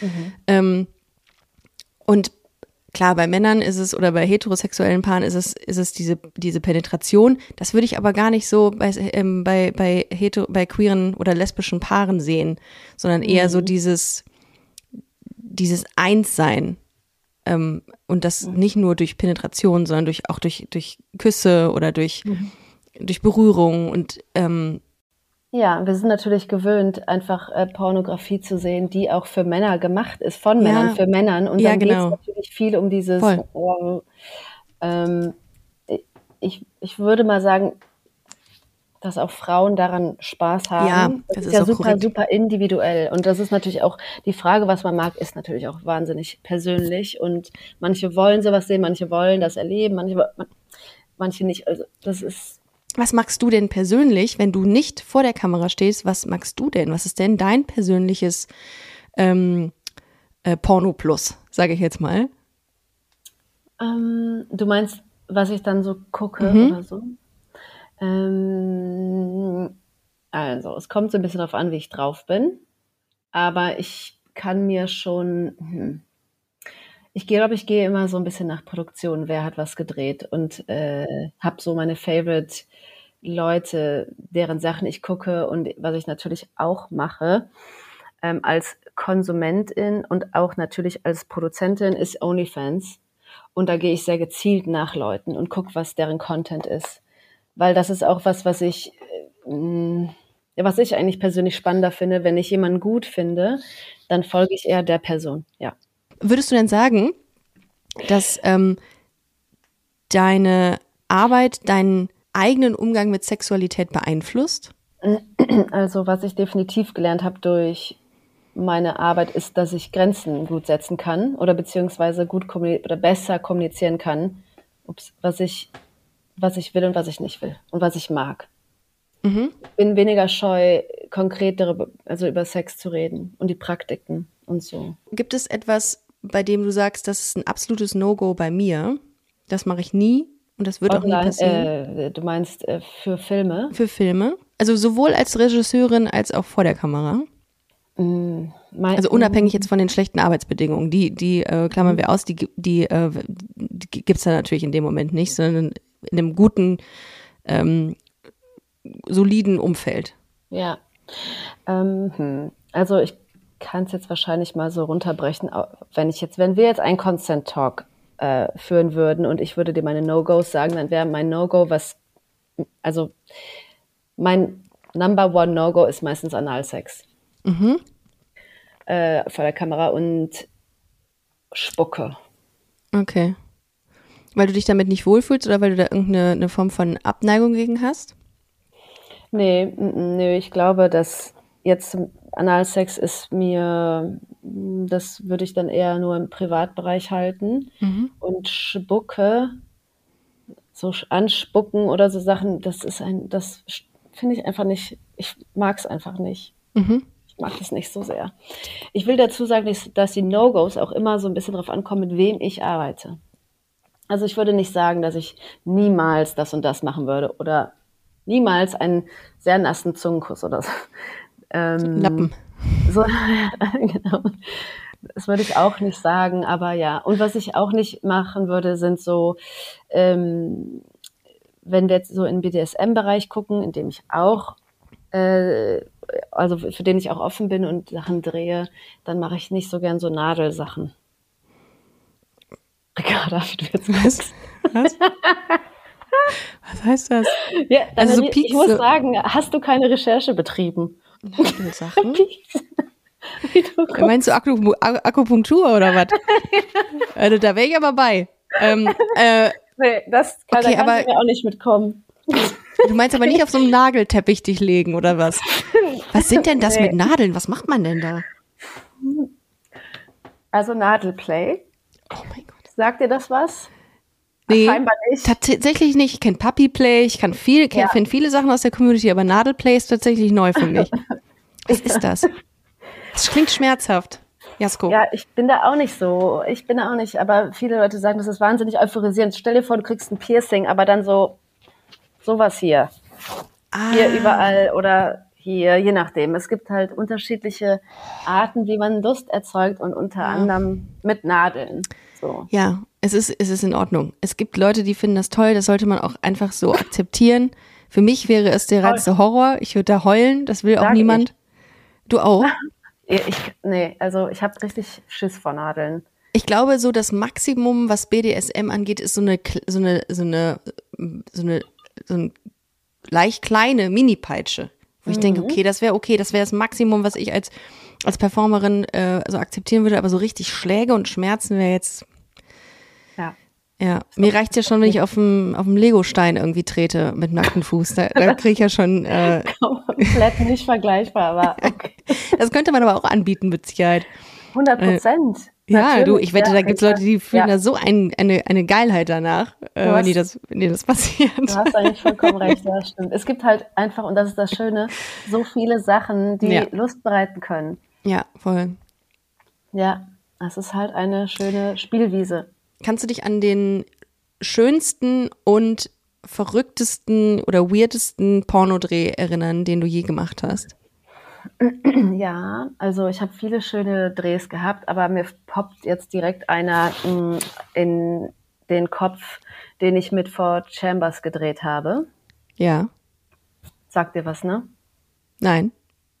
Und klar, bei Männern ist es, oder bei heterosexuellen Paaren ist es diese Penetration. Das würde ich aber gar nicht so bei queeren oder lesbischen Paaren sehen, sondern eher so dieses Einssein. Und das nicht nur durch Penetration, sondern auch durch Küsse oder durch Berührung und ja, wir sind natürlich gewöhnt, einfach Pornografie zu sehen, die auch für Männer gemacht ist, von Männern für Männern. Und dann geht es natürlich viel um dieses, ich würde mal sagen, dass auch Frauen daran Spaß haben. Ja, das ist ja auch super, korrekt. super individuell. Und das ist natürlich auch, die Frage, was man mag, ist natürlich auch wahnsinnig persönlich. Und manche wollen sowas sehen, manche wollen das erleben, manche nicht. Also das ist... Was magst du denn persönlich, wenn du nicht vor der Kamera stehst? Was magst du denn? Was ist denn dein persönliches Porno-Plus, sage ich jetzt mal? Du meinst, was ich dann so gucke oder so? Also, es kommt so ein bisschen darauf an, wie ich drauf bin. Aber ich kann mir schon... Ich glaube, ich gehe immer so ein bisschen nach Produktion, wer hat was gedreht und habe so meine Favorite Leute, deren Sachen ich gucke, und was ich natürlich auch mache als Konsumentin und auch natürlich als Produzentin ist OnlyFans, und da gehe ich sehr gezielt nach Leuten und gucke, was deren Content ist, weil das ist auch was ich eigentlich persönlich spannender finde. Wenn ich jemanden gut finde, dann folge ich eher der Person, ja. Würdest du denn sagen, dass deine Arbeit deinen eigenen Umgang mit Sexualität beeinflusst? Also was ich definitiv gelernt habe durch meine Arbeit ist, dass ich Grenzen gut setzen kann oder beziehungsweise oder besser kommunizieren kann, was ich will und was ich nicht will und was ich mag. Ich bin weniger scheu, konkret über Sex zu reden und die Praktiken und so. Gibt es etwas, bei dem du sagst, das ist ein absolutes No-Go bei mir? Das mache ich nie und das wird auch nie passieren. Du meinst für Filme? Für Filme? Also sowohl als Regisseurin als auch vor der Kamera? Also unabhängig jetzt von den schlechten Arbeitsbedingungen. Die klammern wir aus, die gibt's da natürlich in dem Moment nicht, sondern in einem guten, soliden Umfeld. Ja. Also ich kann es jetzt wahrscheinlich mal so runterbrechen, wenn wir jetzt einen Consent Talk führen würden und ich würde dir meine No-Gos sagen, dann wäre mein No-Go mein Number One No-Go ist meistens Analsex. Vor der Kamera und Spucke. Okay. Weil du dich damit nicht wohlfühlst oder weil du da irgendeine Form von Abneigung gegen hast? Nee, ich glaube, dass jetzt Analsex das würde ich dann eher nur im Privatbereich halten. Und Spucke, so anspucken oder so Sachen, das finde ich einfach nicht, ich mag es einfach nicht. Ich mag das nicht so sehr. Ich will dazu sagen, dass die No-Gos auch immer so ein bisschen darauf ankommen, mit wem ich arbeite. Also ich würde nicht sagen, dass ich niemals das und das machen würde oder niemals einen sehr nassen Zungenkuss oder so. Lappen. So genau. Das würde ich auch nicht sagen, aber ja. Und was ich auch nicht machen würde, sind so, wenn wir jetzt so in den BDSM-Bereich gucken, in dem ich auch, also für den ich auch offen bin und Sachen drehe, dann mache ich nicht so gern so Nadelsachen. Ricarda, wie du jetzt Was? Was heißt das? Ja, Also so ich muss sagen, hast du keine Recherche betrieben? Nadelsachen? Wie du guckst. Meinst du Akupunktur oder was? Also da wäre ich aber bei. Nee, da kannst du mir auch nicht mitkommen. Du meinst aber nicht auf so einem Nagelteppich dich legen oder was? Was sind denn das mit Nadeln? Was macht man denn da? Also Nadelplay. Oh mein Gott. Sagt dir das was? Nee, scheinbar nicht. Tatsächlich nicht. Ich kenne Puppyplay, ich finde viele Sachen aus der Community, aber Nadelplay ist tatsächlich neu für mich. Was ist das? Das klingt schmerzhaft. Jasko. Ja, ich bin da auch nicht, aber viele Leute sagen, das ist wahnsinnig euphorisierend. Stell dir vor, du kriegst ein Piercing, aber dann sowas hier. Hier überall oder hier, je nachdem. Es gibt halt unterschiedliche Arten, wie man Lust erzeugt und unter anderem mit Nadeln. So. Ja, es ist in Ordnung. Es gibt Leute, die finden das toll, das sollte man auch einfach so akzeptieren. Für mich wäre es der reinste Horror. Ich würde da heulen, das will auch niemand. Du auch? Ich habe richtig Schiss vor Nadeln. Ich glaube, so das Maximum, was BDSM angeht, ist so eine leicht kleine Mini-Peitsche. Wo ich denke, okay, das wäre das Maximum, was ich als Performerin so akzeptieren würde, aber so richtig Schläge und Schmerzen wäre jetzt. Ja, mir reicht's ja schon, wenn ich auf dem Legostein irgendwie trete mit nacktem Fuß. Da kriege ich ja schon. Komplett nicht vergleichbar, aber okay. Das könnte man aber auch anbieten mit Sicherheit. 100%. Ja, du, ich wette, da gibt's Leute, die fühlen da so eine Geilheit danach, wenn dir das passiert. Du hast eigentlich vollkommen recht, ja, stimmt. Es gibt halt einfach, und das ist das Schöne, so viele Sachen, die Lust bereiten können. Ja, voll. Ja, es ist halt eine schöne Spielwiese. Kannst du dich an den schönsten und verrücktesten oder weirdesten Pornodreh erinnern, den du je gemacht hast? Ja, also ich habe viele schöne Drehs gehabt, aber mir poppt jetzt direkt einer in den Kopf, den ich mit Ford Chambers gedreht habe. Ja. Sagt dir was, ne? Nein.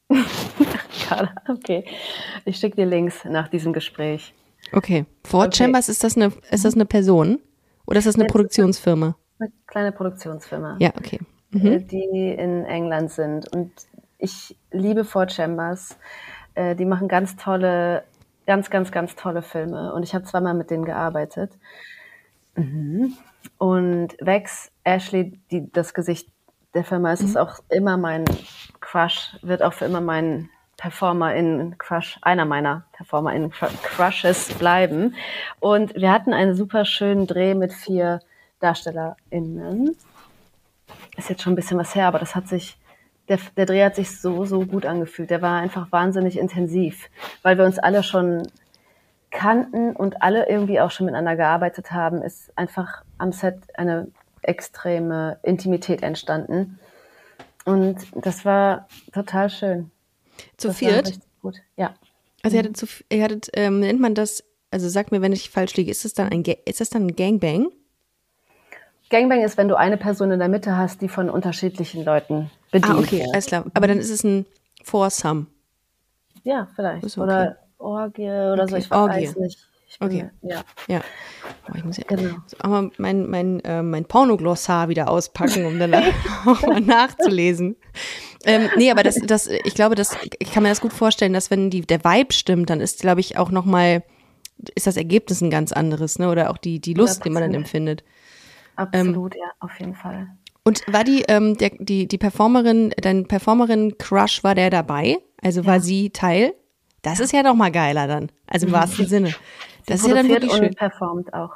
Okay, ich schicke dir Links nach diesem Gespräch. Okay. Ford Chambers, ist das eine Person? Oder ist das eine Produktionsfirma? Eine kleine Produktionsfirma. Ja, okay. Die in England sind. Und ich liebe Ford Chambers. Die machen ganz tolle Filme. Und ich habe zweimal mit denen gearbeitet. Und Vex, Ashley, das Gesicht der Firma, ist auch immer mein Crush, wird auch für immer mein Performer-in-Crush, einer meiner Performer-in-Crushes bleiben. Und wir hatten einen super schönen Dreh mit 4 DarstellerInnen. Ist jetzt schon ein bisschen was her, aber der Dreh hat sich so gut angefühlt. Der war einfach wahnsinnig intensiv, weil wir uns alle schon kannten und alle irgendwie auch schon miteinander gearbeitet haben, ist einfach am Set eine extreme Intimität entstanden. Und das war total schön. Zu Das war viert? richtig gut, ja. Also ihr hattet, nennt man das, also sag mir, wenn ich falsch liege, ist das dann ein Gangbang? Gangbang ist, wenn du eine Person in der Mitte hast, die von unterschiedlichen Leuten bedient Okay, wird. alles klar. Aber dann ist es ein Foursome. Ja, vielleicht. Ist okay. Oder Orgie oder so, Okay, ich weiß Orgie. nicht. Okay. Ja. Ja. Oh, ich muss ja Genau. auch mal mein Pornoglossar wieder auspacken, um dann auch mal nachzulesen. Nee, aber ich glaube, ich kann mir das gut vorstellen, dass wenn der Vibe stimmt, dann ist, glaube ich, auch nochmal, ist das Ergebnis ein ganz anderes, ne? Oder auch die Lust, die man dann 100%. empfindet. Absolut, ja, auf jeden Fall. Und war die Performerin, dein Performerin-Crush, war der dabei? Also war sie Teil? Das ist ja doch mal geiler dann. Also im wahrsten Sinne. Das ist ja dann wirklich schön. Und performt auch.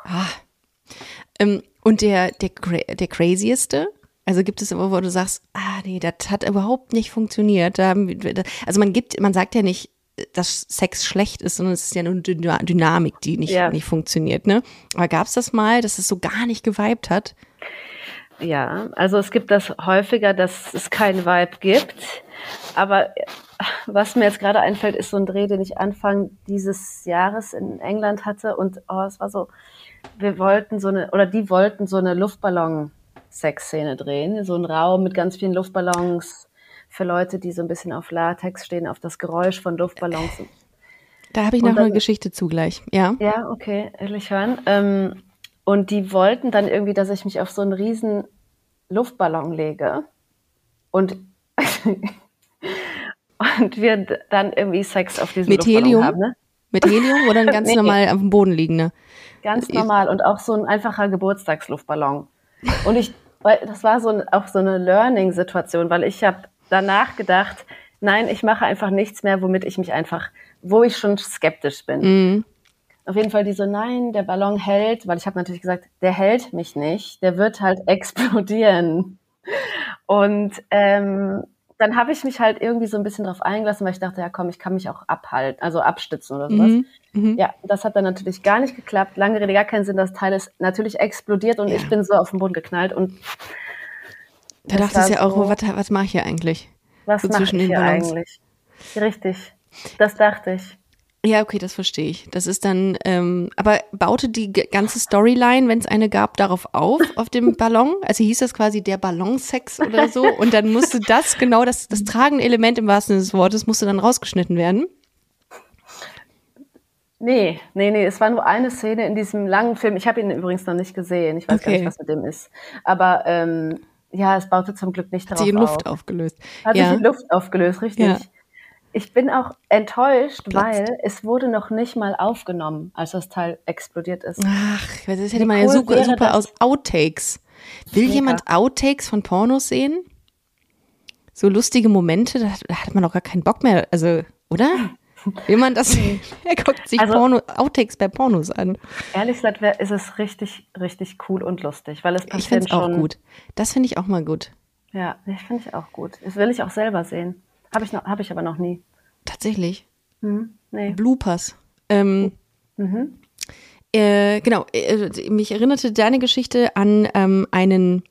Und der crazieste? Also gibt es immer, wo du sagst, nee, das hat überhaupt nicht funktioniert. Also man sagt ja nicht, dass Sex schlecht ist, sondern es ist ja nur eine Dynamik, die nicht funktioniert, ne? Aber gab es das mal, dass es so gar nicht geweibt hat? Ja, also es gibt das häufiger, dass es keinen Vibe gibt. Aber was mir jetzt gerade einfällt, ist so ein Dreh, den ich Anfang dieses Jahres in England hatte. Und es war so, die wollten so eine Luftballon-Sex-Szene drehen. So ein Raum mit ganz vielen Luftballons für Leute, die so ein bisschen auf Latex stehen, auf das Geräusch von Luftballons. Da habe ich noch eine Geschichte zugleich, ja. Ja, okay, ehrlich hören. Und die wollten dann irgendwie, dass ich mich auf so einen riesen Luftballon lege und wir dann irgendwie Sex auf diesem Mit Luftballon Helium? haben. Ne? Mit Helium oder ein ganz Nee. normal auf dem Boden liegender? Ganz normal und auch so ein einfacher Geburtstagsluftballon. Und das war auch so eine Learning-Situation, weil ich habe danach gedacht, nein, ich mache einfach nichts mehr, wo ich schon skeptisch bin. Mhm. Auf jeden Fall die so, nein, der Ballon hält, weil ich habe natürlich gesagt, der hält mich nicht, der wird halt explodieren. Und dann habe ich mich halt irgendwie so ein bisschen drauf eingelassen, weil ich dachte, ja komm, ich kann mich auch abstützen oder sowas. Ja, das hat dann natürlich gar nicht geklappt. Lange Rede, gar keinen Sinn, das Teil ist natürlich explodiert und ich bin so auf den Boden geknallt. Und da dachtest du ja auch, was mache ich hier eigentlich? Was so mache ich hier eigentlich? Richtig, das dachte ich. Ja, okay, das verstehe ich. Das ist dann, aber baute die ganze Storyline, wenn es eine gab, darauf auf dem Ballon? Also hieß das quasi der Ballonsex oder so? Und dann musste das tragende Element im wahrsten Sinne des Wortes, musste dann rausgeschnitten werden? Nee, es war nur eine Szene in diesem langen Film. Ich habe ihn übrigens noch nicht gesehen. Ich weiß gar nicht, was mit dem ist. Aber es baute zum Glück nicht darauf auf. Hat sich in Luft aufgelöst. Hat sich in Luft aufgelöst, richtig. Ja. Ich bin auch enttäuscht, weil es wurde noch nicht mal aufgenommen, als das Teil explodiert ist. Ach, das hätte man ja super aus Outtakes. Will jemand Outtakes von Pornos sehen? So lustige Momente, da hat man doch gar keinen Bock mehr, also, oder? Will man das? Er guckt sich Outtakes bei Pornos an. Ehrlich gesagt ist es richtig, richtig cool und lustig, weil es passiert Ich finde es auch gut. Das finde ich auch mal gut. Ja, finde ich auch gut. Das will ich auch selber sehen. Habe ich aber noch nie. Tatsächlich? Nee. Bloopers. Genau, mich erinnerte deine Geschichte an einen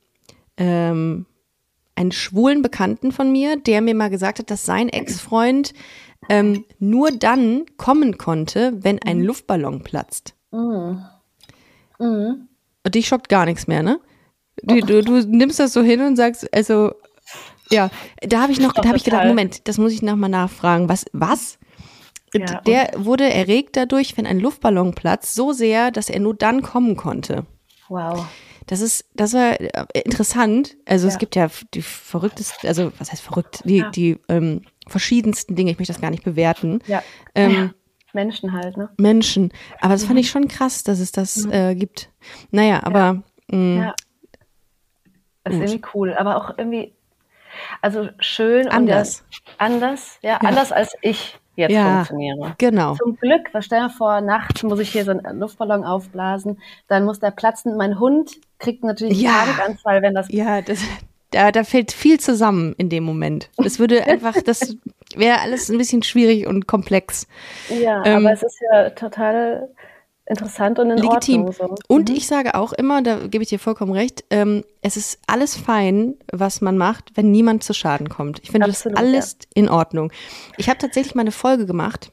schwulen Bekannten von mir, der mir mal gesagt hat, dass sein Ex-Freund nur dann kommen konnte, wenn ein Luftballon platzt. Und dich schockt gar nichts mehr, ne? Du nimmst das so hin und sagst, also, ja, da habe ich gedacht, Moment, das muss ich nochmal nachfragen. Was? Ja, der wurde erregt dadurch, wenn ein Luftballon platzt, so sehr, dass er nur dann kommen konnte. Wow. Das war interessant. Also es gibt ja die verrücktesten, also was heißt verrückt? Die verschiedensten Dinge, ich möchte das gar nicht bewerten. Ja. Menschen halt, ne? Menschen. Aber das fand ich schon krass, dass es das gibt. Naja, aber Ja. Das ist irgendwie cool, aber auch irgendwie, also schön Anders. und anders, anders als ich jetzt funktioniere. Genau. Zum Glück, was stell dir vor, nachts muss ich hier so einen Luftballon aufblasen, dann muss der platzen. Mein Hund kriegt natürlich einen Panikanfall, wenn das... Ja, da fällt viel zusammen in dem Moment. Das würde einfach, das wäre alles ein bisschen schwierig und komplex. Ja, aber es ist ja total interessant und in legitim. Ordnung. So. Und ich sage auch immer, da gebe ich dir vollkommen recht, es ist alles fein, was man macht, wenn niemand zu Schaden kommt. Ich finde das alles in Ordnung. Ich habe tatsächlich mal eine Folge gemacht.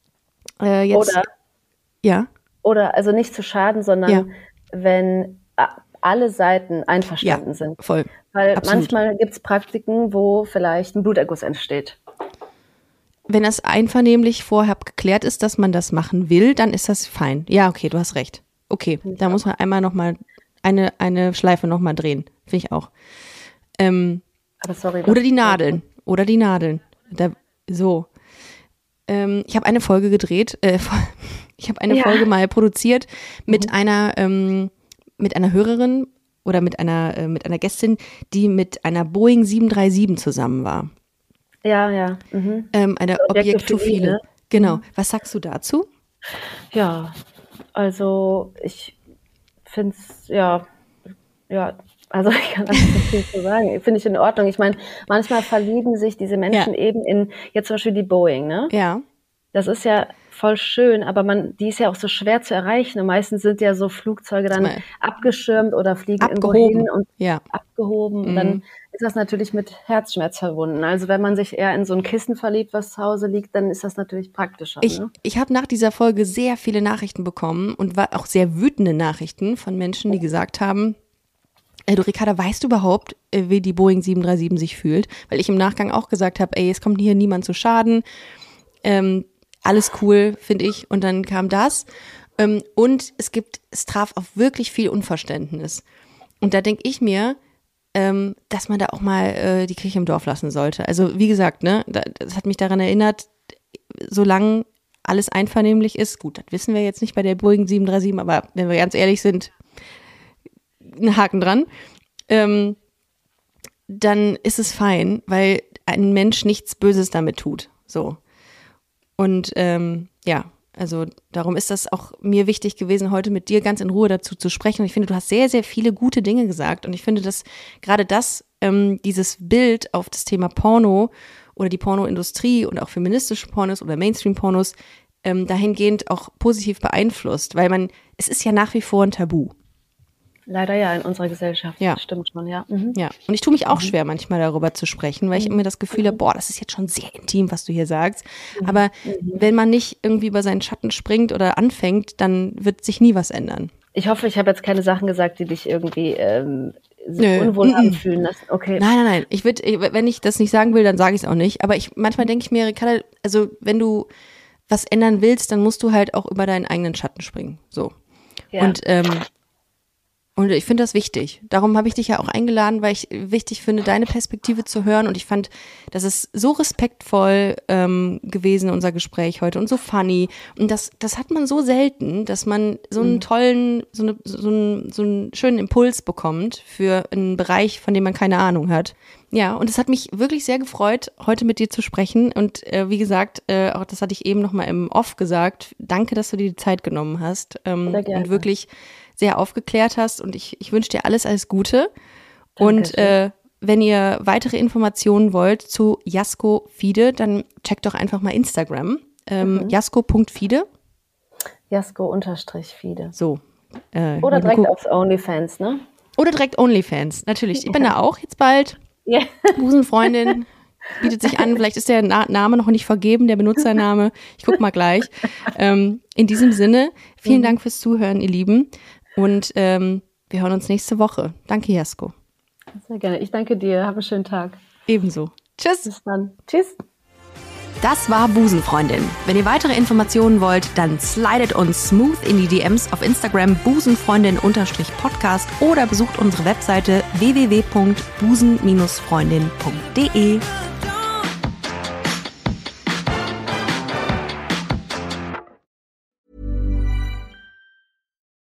Oder also nicht zu Schaden, sondern wenn alle Seiten einverstanden sind. Voll. Weil Absolut. manchmal gibt es Praktiken, wo vielleicht ein Bluterguss entsteht. Wenn das einvernehmlich vorher geklärt ist, dass man das machen will, dann ist das fein. Ja, okay, du hast recht. Okay, da muss man einmal nochmal eine Schleife nochmal drehen. Finde ich auch. Aber sorry. Oder die Nadeln. Ich habe eine Folge gedreht. Ich habe eine Folge mal produziert mit einer Hörerin oder mit einer Gästin, die mit einer Boeing 737 zusammen war. Ja. Eine Objektophile. Ne? Genau. Was sagst du dazu? Ja, also ich finde es, also ich kann das nicht viel zu sagen. Finde ich in Ordnung. Ich meine, manchmal verlieben sich diese Menschen eben in, jetzt zum Beispiel die Boeing, ne? Ja. Das ist ja voll schön, aber die ist ja auch so schwer zu erreichen. Und meistens sind ja so Flugzeuge dann abgeschirmt oder fliegen irgendwo hin und abgehoben. Und dann ist das natürlich mit Herzschmerz verbunden. Also wenn man sich eher in so ein Kissen verliebt, was zu Hause liegt, dann ist das natürlich praktischer. Ich habe nach dieser Folge sehr viele Nachrichten bekommen und war auch sehr wütende Nachrichten von Menschen, die gesagt haben, du Ricarda, weißt du überhaupt, wie die Boeing 737 sich fühlt? Weil ich im Nachgang auch gesagt habe, es kommt hier niemand zu Schaden. Alles cool, finde ich. Und dann kam das. Und es traf auf wirklich viel Unverständnis. Und da denke ich mir, dass man da auch mal die Kirche im Dorf lassen sollte. Also wie gesagt, ne, das hat mich daran erinnert, solange alles einvernehmlich ist, gut, das wissen wir jetzt nicht bei der Boeing 737, aber wenn wir ganz ehrlich sind, ein Haken dran, dann ist es fein, weil ein Mensch nichts Böses damit tut. So. Und also darum ist das auch mir wichtig gewesen, heute mit dir ganz in Ruhe dazu zu sprechen. Und ich finde, du hast sehr, sehr viele gute Dinge gesagt. Und ich finde, dass gerade dieses Bild auf das Thema Porno oder die Pornoindustrie und auch feministische Pornos oder Mainstream-Pornos dahingehend auch positiv beeinflusst. Weil es ist ja nach wie vor ein Tabu. Leider ja, in unserer Gesellschaft. Ja. Das stimmt schon, ja. Ja, und ich tue mich auch schwer, manchmal darüber zu sprechen, weil ich immer das Gefühl habe, das ist jetzt schon sehr intim, was du hier sagst. Aber wenn man nicht irgendwie über seinen Schatten springt oder anfängt, dann wird sich nie was ändern. Ich hoffe, ich habe jetzt keine Sachen gesagt, die dich irgendwie unwohl anfühlen lassen. Okay. Nein. Wenn ich das nicht sagen will, dann sage ich es auch nicht. Aber manchmal denke ich mir, Ricarda, also wenn du was ändern willst, dann musst du halt auch über deinen eigenen Schatten springen. So. Ja. Und ich finde das wichtig. Darum habe ich dich ja auch eingeladen, weil ich wichtig finde, deine Perspektive zu hören. Und ich fand, das ist so respektvoll gewesen, unser Gespräch heute, und so funny. Und das hat man so selten, dass man so einen tollen, so einen schönen Impuls bekommt für einen Bereich, von dem man keine Ahnung hat. Ja, und es hat mich wirklich sehr gefreut, heute mit dir zu sprechen. Und wie gesagt, auch das hatte ich eben nochmal im Off gesagt, danke, dass du dir die Zeit genommen hast und wirklich sehr aufgeklärt hast. Und ich wünsche dir alles Gute. Dankeschön. Und wenn ihr weitere Informationen wollt zu Jasko Fide, dann checkt doch einfach mal Instagram. Jasko.fide. Jasko_Fide. So. Oder direkt aufs OnlyFans, ne? Oder direkt OnlyFans, natürlich. Ich bin da auch jetzt bald. Ja. Busenfreundin bietet sich an. Vielleicht ist der Name noch nicht vergeben, der Benutzername. Ich guck mal gleich. In diesem Sinne, vielen Dank fürs Zuhören, ihr Lieben. Und wir hören uns nächste Woche. Danke, Jasko. Sehr gerne. Ich danke dir. Hab einen schönen Tag. Ebenso. Tschüss. Bis dann. Tschüss. Das war Busenfreundin. Wenn ihr weitere Informationen wollt, dann slidet uns smooth in die DMs auf Instagram busenfreundin_podcast oder besucht unsere Webseite www.busen-freundin.de.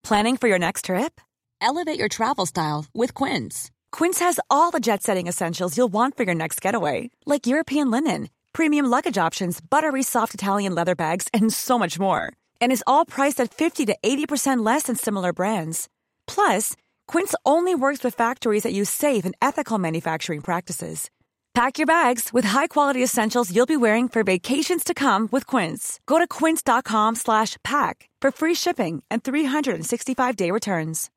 Planning for your next trip? Elevate your travel style with Quince. Quince has all the jet-setting essentials you'll want for your next getaway, like European linen, premium luggage options, buttery soft Italian leather bags, and so much more. And is all priced at 50 to 80% less than similar brands. Plus, Quince only works with factories that use safe and ethical manufacturing practices. Pack your bags with high-quality essentials you'll be wearing for vacations to come with Quince. Go to quince.com/pack for free shipping and 365-day returns.